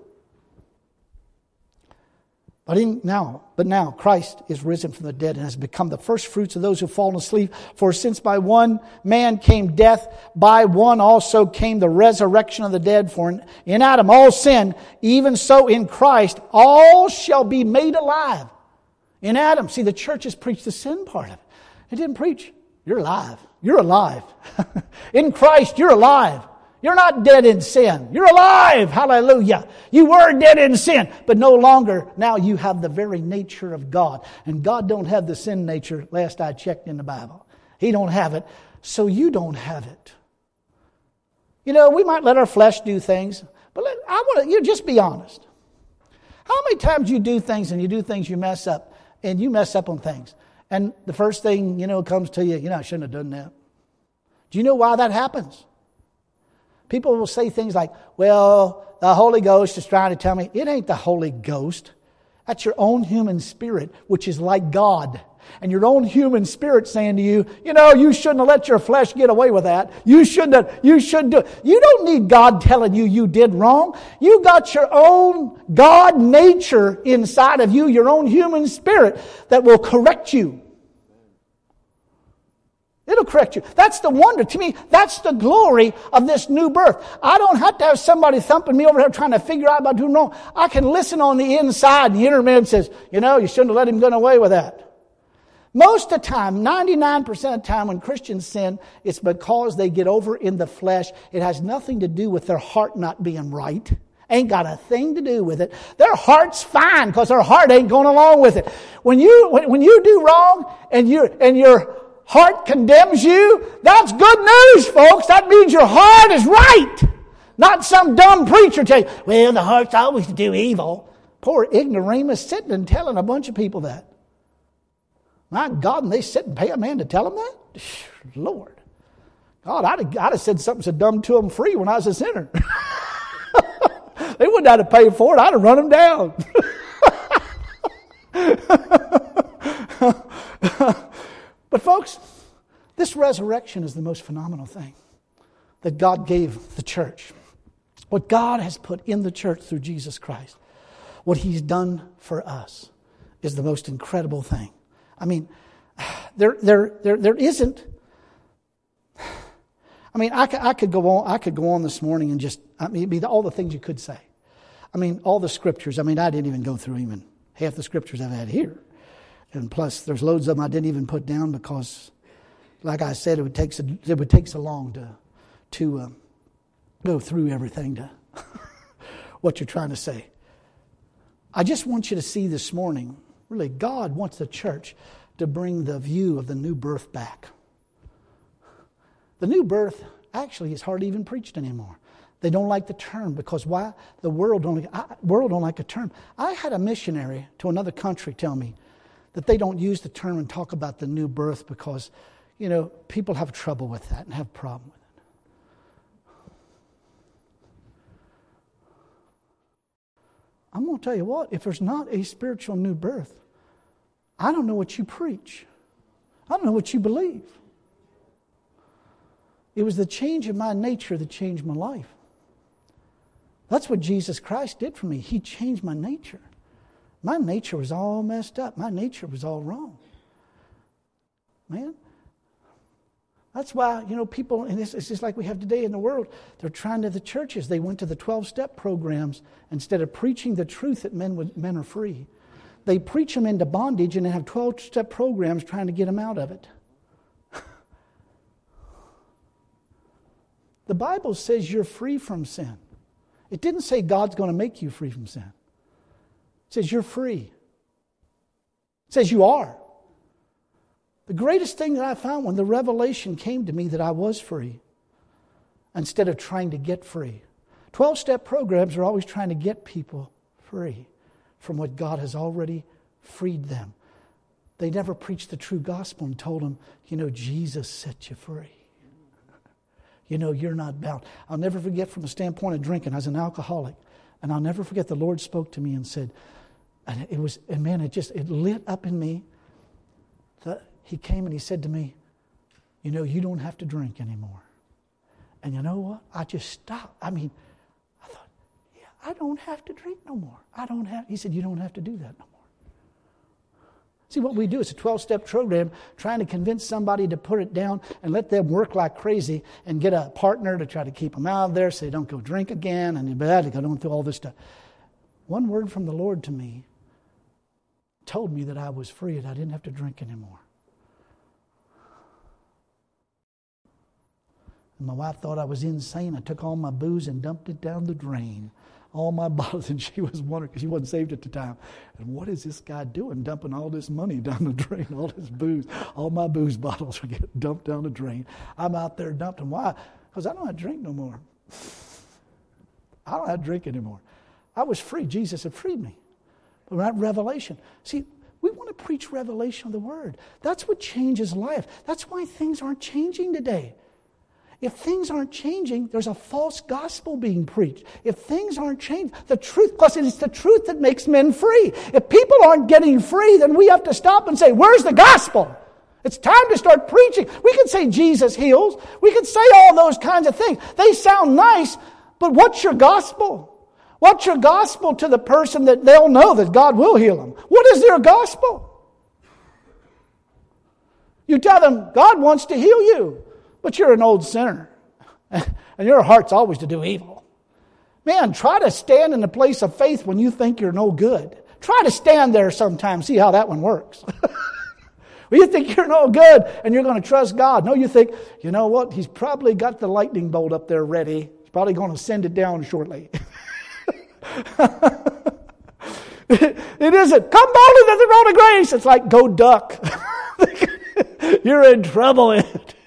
But now Christ is risen from the dead and has become the first fruits of those who have fallen asleep. For since by one man came death, by one also came the resurrection of the dead. For in Adam all sin, even so in Christ all shall be made alive. In Adam, see, the church has preached the sin part of it. It didn't preach, you're alive. You're alive. In Christ, you're alive. You're not dead in sin. You're alive. Hallelujah. You were dead in sin, but no longer. Now you have the very nature of God. And God don't have the sin nature, last I checked in the Bible. He don't have it, so you don't have it. We might let our flesh do things, but I want you just be honest. How many times you do things and you do things you mess up, and you mess up on things, and the first thing, comes to you, I shouldn't have done that. Do you know why that happens? People will say things like, well, the Holy Ghost is trying to tell me. It ain't the Holy Ghost. That's your own human spirit, which is like God. And your own human spirit saying to you, you shouldn't have let your flesh get away with that. You shouldn't do it. You don't need God telling you did wrong. You got your own God nature inside of you, your own human spirit that will correct you. It'll correct you. That's the wonder. To me, that's the glory of this new birth. I don't have to have somebody thumping me over here trying to figure out about doing wrong. I can listen on the inside, and the inner man says, you shouldn't have let him get away with that. Most of the time, 99% of the time when Christians sin, it's because they get over in the flesh. It has nothing to do with their heart not being right. Ain't got a thing to do with it. Their heart's fine because their heart ain't going along with it. When you do wrong and your heart condemns you, that's good news, folks. That means your heart is right. Not some dumb preacher tell you, well, the heart's always to do evil. Poor ignoramus sitting and telling a bunch of people that. My God, and they sit and pay a man to tell them that? Lord. God, I'd have said something so dumb to them free when I was a sinner. They wouldn't have to pay for it. I'd have run them down. But folks, this resurrection is the most phenomenal thing that God gave the church. What God has put in the church through Jesus Christ, what He's done for us, is the most incredible thing. I mean, there isn't. I mean, I could go on this morning and just, all the things you could say. I mean, all the scriptures. I mean, I didn't even go through even half the scriptures I've had here. And plus, there's loads of them I didn't even put down because, like I said, it would take so long to go through everything to what you're trying to say. I just want you to see this morning, really, God wants the church to bring the view of the new birth back. The new birth actually is hardly even preached anymore. They don't like the term because why? The world don't like a term. I had a missionary to another country tell me that they don't use the term and talk about the new birth because, people have trouble with that and have a problem with it. I'm going to tell you what, if there's not a spiritual new birth, I don't know what you preach. I don't know what you believe. It was the change of my nature that changed my life. That's what Jesus Christ did for me. He changed my nature. My nature was all messed up. My nature was all wrong. Man. That's why, people, and it's just like we have today in the world, they're trying to the churches. They went to the 12-step programs instead of preaching the truth that men are free. They preach them into bondage and they have 12-step programs trying to get them out of it. The Bible says you're free from sin. It didn't say God's going to make you free from sin. It says you're free. It says you are. The greatest thing that I found when the revelation came to me that I was free, instead of trying to get free. 12-step programs are always trying to get people free from what God has already freed them. They never preached the true gospel and told them, Jesus set you free. You're not bound. I'll never forget from a standpoint of drinking. I was an alcoholic. And I'll never forget the Lord spoke to me and said, it lit up in me. He came and He said to me, you don't have to drink anymore. And you know what? I just stopped. I thought, I don't have to drink no more. He said, you don't have to do that no more. See, what we do is a 12-step program trying to convince somebody to put it down and let them work like crazy and get a partner to try to keep them out of there, say don't go drink again, and they go through all this stuff. One word from the Lord to me told me that I was free and I didn't have to drink anymore. And my wife thought I was insane. I took all my booze and dumped it down the drain. All my bottles, and she was wondering because she wasn't saved at the time. And what is this guy doing, dumping all this money down the drain, all this booze? All my booze bottles are getting dumped down the drain. I'm out there dumping. Why? Because I don't have to drink no more. I don't have to drink anymore. I was free. Jesus had freed me. But not revelation. See, we want to preach revelation of the Word. That's what changes life. That's why things aren't changing today. If things aren't changing, there's a false gospel being preached. If things aren't changing, the truth, plus it's the truth that makes men free. If people aren't getting free, then we have to stop and say, where's the gospel? It's time to start preaching. We can say Jesus heals. We can say all those kinds of things. They sound nice, but what's your gospel? What's your gospel to the person that they'll know that God will heal them? What is their gospel? You tell them, God wants to heal you. But you're an old sinner, and your heart's always to do evil. Man, try to stand in the place of faith when you think you're no good. Try to stand there sometime, see how that one works. Well, you think you're no good and you're going to trust God. No, you think, you know what? He's probably got the lightning bolt up there ready. He's probably going to send it down shortly. It isn't. Come boldly to the throne of grace. It's like, go duck. You're in trouble.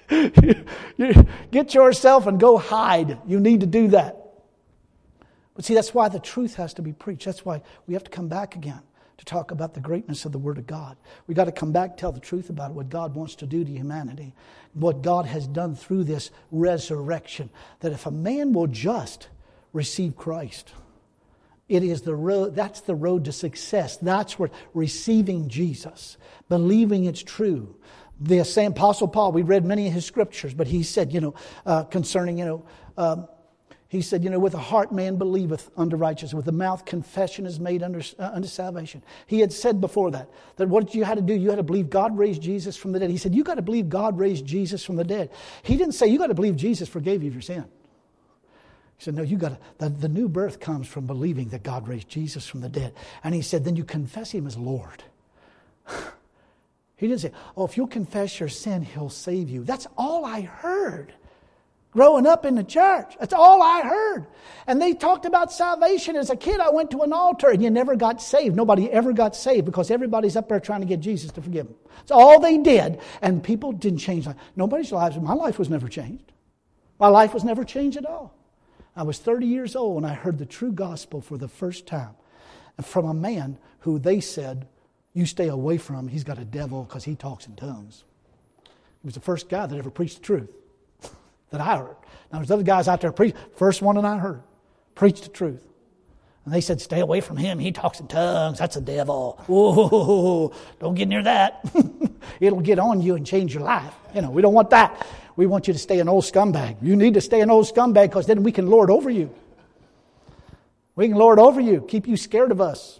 Get yourself and go hide. You need to do that. But see, that's why the truth has to be preached. That's why we have to come back again to talk about the greatness of the Word of God. We've got to come back, tell the truth about what God wants to do to humanity, what God has done through this resurrection. That if a man will just receive Christ, it is the road. That's the road to success. That's where receiving Jesus, believing it's true. The same Apostle Paul, we read many of his scriptures, but he said, concerning, he said, with the heart man believeth unto righteousness, with the mouth confession is made unto salvation. He had said before that what you had to do, you had to believe God raised Jesus from the dead. He said, you got to believe God raised Jesus from the dead. He didn't say, you got to believe Jesus forgave you of your sin. He said, no, you got to, the new birth comes from believing that God raised Jesus from the dead. And he said, then you confess Him as Lord. He didn't say, if you'll confess your sin, He'll save you. That's all I heard growing up in the church. That's all I heard. And they talked about salvation. As a kid, I went to an altar and you never got saved. Nobody ever got saved because everybody's up there trying to get Jesus to forgive them. That's all they did. And people didn't change. Nobody's lives. My life was never changed. My life was never changed at all. I was 30 years old when I heard the true gospel for the first time from a man who they said, you stay away from him. He's got a devil because he talks in tongues. He was the first guy that ever preached the truth that I heard. Now there's other guys out there preach. First one that I heard preached the truth. And they said, stay away from him. He talks in tongues. That's a devil. Whoa, don't get near that. It'll get on you and change your life. We don't want that. We want you to stay an old scumbag. You need to stay an old scumbag because then we can lord over you. We can lord over you, keep you scared of us.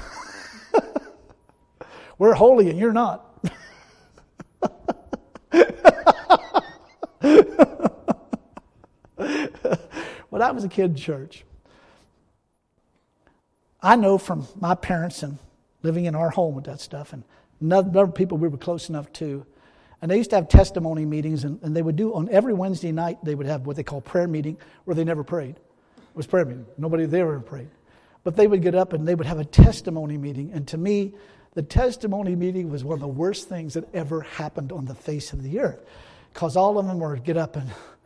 We're holy and you're not. When I was a kid in church, I know from my parents and living in our home with that stuff and other people we were close enough to, and they used to have testimony meetings, and they would do on every Wednesday night, they would have what they call prayer meeting, where they never prayed. It was prayer meeting. Nobody there ever prayed. But they would get up and they would have a testimony meeting. And to me, the testimony meeting was one of the worst things that ever happened on the face of the earth. Because all of them would get up and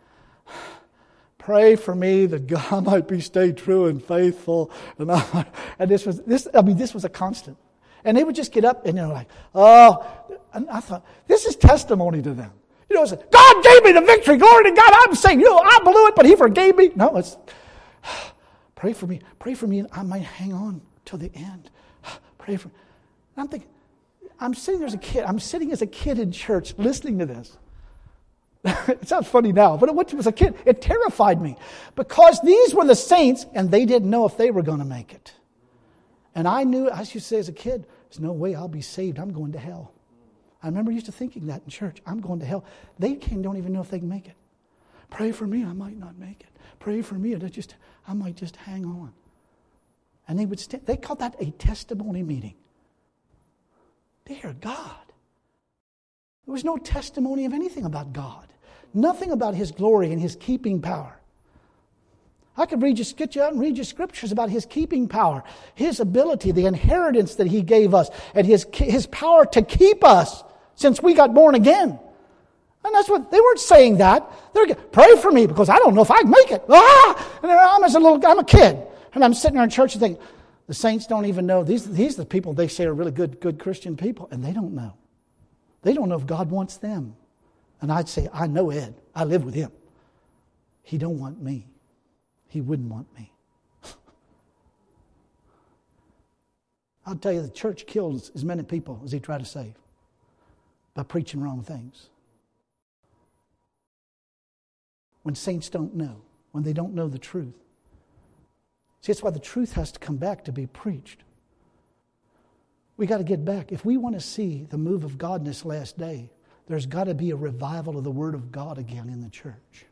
pray for me that God might be stay true and faithful. And this was a constant. And they would just get up and like, and I thought, this is testimony to them. It's God gave me the victory. Glory to God. I'm saying, I blew it, but He forgave me. No, it's pray for me. Pray for me and I might hang on till the end. Pray for me. And I'm thinking, I'm sitting as a kid in church listening to this. It sounds funny now, but when I was a kid, it terrified me. Because these were the saints and they didn't know if they were going to make it. And I knew, I used to say as a kid, there's no way I'll be saved. I'm going to hell. I remember used to thinking that in church. I'm going to hell. They don't even know if they can make it. Pray for me, I might not make it. Pray for me, I might just hang on. And they called that a testimony meeting. Dear God. There was no testimony of anything about God. Nothing about His glory and His keeping power. I could get you out and read you scriptures about His keeping power, His ability, the inheritance that He gave us, and His power to keep us since we got born again. And that's what, they weren't saying that. They're pray for me because I don't know if I can make it. And I'm a kid. And I'm sitting there in church and thinking, the saints don't even know. These are the people they say are really good Christian people, and they don't know. They don't know if God wants them. And I'd say, I know Ed. I live with him. He don't want me. He wouldn't want me. I'll tell you, the church kills as many people as he tried to save by preaching wrong things. When saints don't know, when they don't know the truth. See, that's why the truth has to come back to be preached. We got to get back. If we want to see the move of God in this last day, there's got to be a revival of the Word of God again in the church.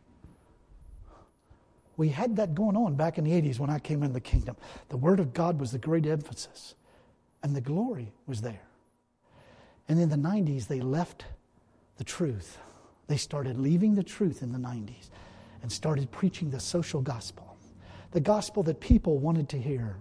We had that going on back in the 80s when I came into the kingdom. The Word of God was the great emphasis. And the glory was there. And in the 90s, they left the truth. They started leaving the truth in the 90s and started preaching the social gospel, the gospel that people wanted to hear.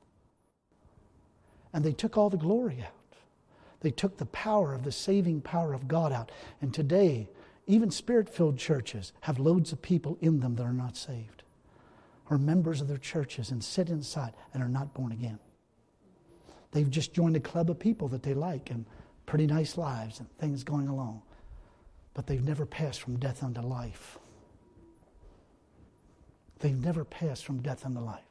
And they took all the glory out. They took the power of the saving power of God out. And today, even Spirit-filled churches have loads of people in them that are not saved, or members of their churches and sit inside and are not born again. They've just joined a club of people that they like and pretty nice lives and things going along. But they've never passed from death unto life. They've never passed from death unto life.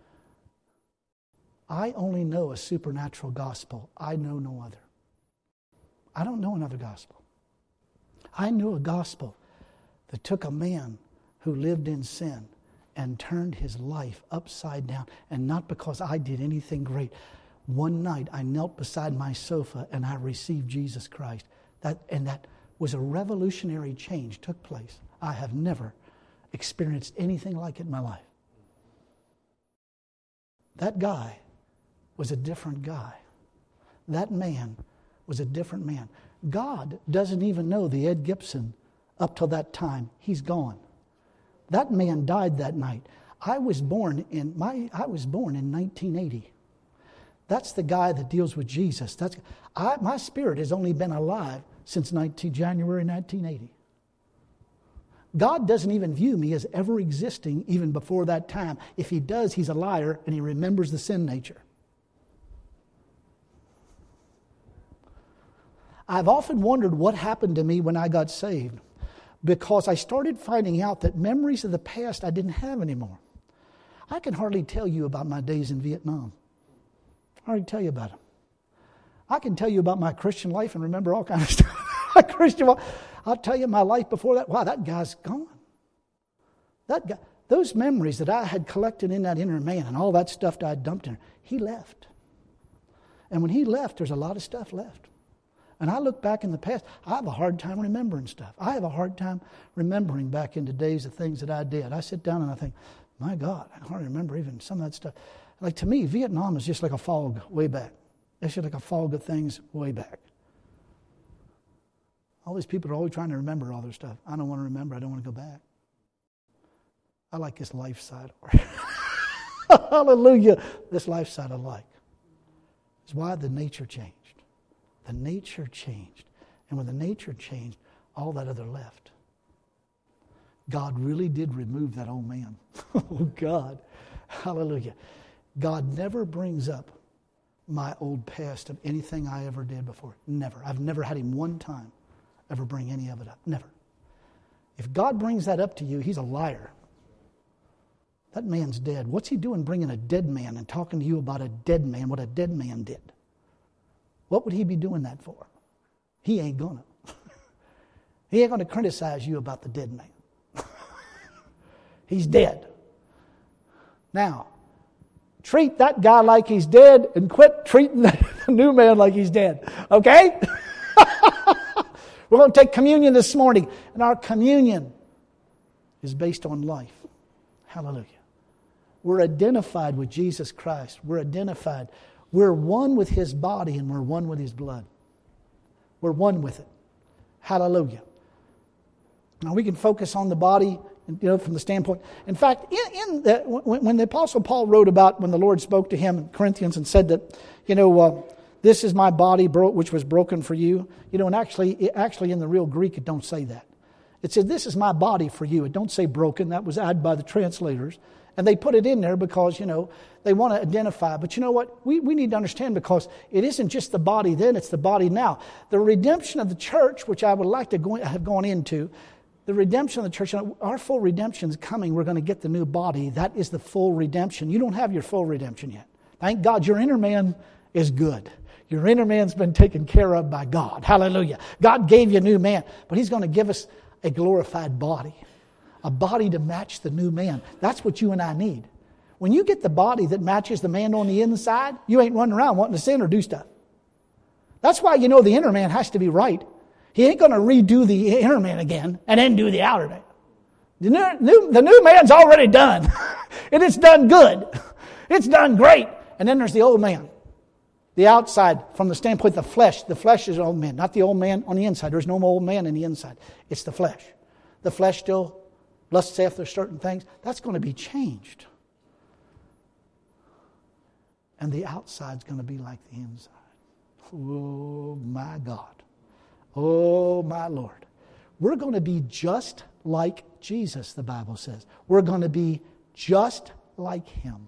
I only know a supernatural gospel. I know no other. I don't know another gospel. I know a gospel that took a man who lived in sin and turned his life upside down. And not because I did anything great. One night I knelt beside my sofa and I received Jesus Christ. That was a revolutionary change took place. I have never experienced anything like it in my life. That guy was a different guy. That man was a different man. God doesn't even know the Ed Gibson up till that time. He's gone. That man died that night. I was born in 1980. That's the guy that deals with Jesus. My spirit has only been alive since January 1980. God doesn't even view me as ever existing even before that time. If He does, He's a liar and He remembers the sin nature. I've often wondered what happened to me when I got saved, because I started finding out that memories of the past I didn't have anymore. I can hardly tell you about my days in Vietnam. I hardly tell you about them. I can tell you about my Christian life and remember all kinds of stuff. I'll tell you my life before that. Wow, that guy's gone. That guy, those memories that I had collected in that inner man and all that stuff that I dumped in, he left. And when he left, there's a lot of stuff left. And I look back in the past, I have a hard time remembering stuff. I have a hard time remembering back into days of things that I did. I sit down and I think, my God, I hardly remember even some of that stuff. Like to me, Vietnam is just like a fog way back. It's just like a fog of things way back. All these people are always trying to remember all their stuff. I don't want to remember. I don't want to go back. I like this life side. Hallelujah. This life side I like. It's why the nature changed. The nature changed. And when the nature changed, all that other left. God really did remove that old man. Oh, God. Hallelujah. God never brings up my old past of anything I ever did before. Never. I've never had Him one time ever bring any of it up. Never. If God brings that up to you, He's a liar. That man's dead. What's He doing bringing a dead man and talking to you about a dead man, what a dead man did? What would He be doing that for? He ain't gonna. He ain't gonna criticize you about the dead man. He's dead. Now, treat that guy like he's dead and quit treating the new man like he's dead. Okay? We're going to take communion this morning. And our communion is based on life. Hallelujah. We're identified with Jesus Christ. We're identified. We're one with His body and we're one with His blood. We're one with it. Hallelujah. Now we can focus on the body, from the standpoint. In fact, when the Apostle Paul wrote about when the Lord spoke to him in Corinthians and said that, this is my body which was broken for you. And actually in the real Greek it don't say that. It said, this is my body for you. It don't say broken. That was added by the translators. And they put it in there because, they want to identify. But you know what? We need to understand, because it isn't just the body then, it's the body now. The redemption of the church, which I would like to have gone into, the redemption of the church, our full redemption is coming. We're going to get the new body. That is the full redemption. You don't have your full redemption yet. Thank God your inner man is good. Your inner man's been taken care of by God. Hallelujah. God gave you a new man, but He's going to give us a glorified body. A body to match the new man. That's what you and I need. When you get the body that matches the man on the inside, you ain't running around wanting to sin or do stuff. That's why the inner man has to be right. He ain't going to redo the inner man again and then do the outer man. The new man's already done. And it's done good. It's done great. And then there's the old man. The outside, from the standpoint of the flesh is an old man, not the old man on the inside. There's no old man in the inside. It's the flesh. The flesh still lusts after certain things. That's going to be changed. And the outside's going to be like the inside. Oh, my God. Oh, my Lord. We're going to be just like Jesus, the Bible says. We're going to be just like Him.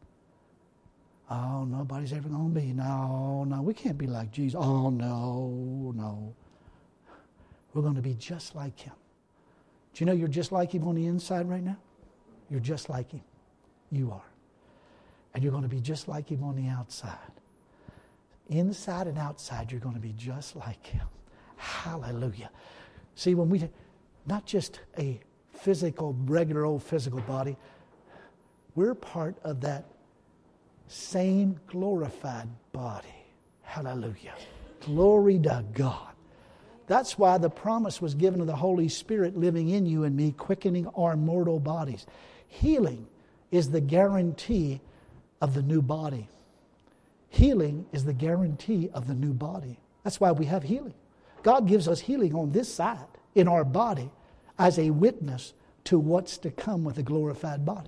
Oh, nobody's ever going to be. No, we can't be like Jesus. Oh, no. We're going to be just like Him. Do you know you're just like Him on the inside right now? You're just like Him. You are. And you're going to be just like Him on the outside. Inside and outside, you're going to be just like Him. Hallelujah. See, when we, not just a physical, regular old physical body, we're part of that same glorified body. Hallelujah. Glory to God. That's why the promise was given of the Holy Spirit living in you and me, quickening our mortal bodies. Healing is the guarantee of the new body. Healing is the guarantee of the new body. That's why we have healing. God gives us healing on this side, in our body, as a witness to what's to come with a glorified body.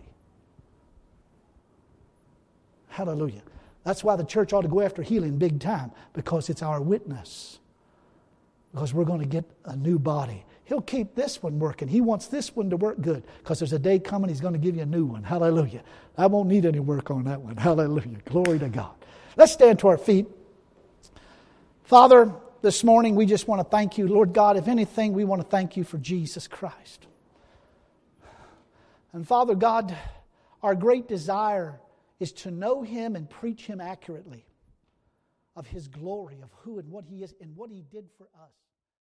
Hallelujah. That's why the church ought to go after healing big time, because it's our witness. Because we're going to get a new body. He'll keep this one working. He wants this one to work good, because there's a day coming He's going to give you a new one. Hallelujah. I won't need any work on that one. Hallelujah. Glory to God. Let's stand to our feet. Father, this morning we just want to thank You. Lord God, if anything, we want to thank You for Jesus Christ. And Father God, our great desire is to know Him and preach Him accurately, of His glory, of who and what He is and what He did for us.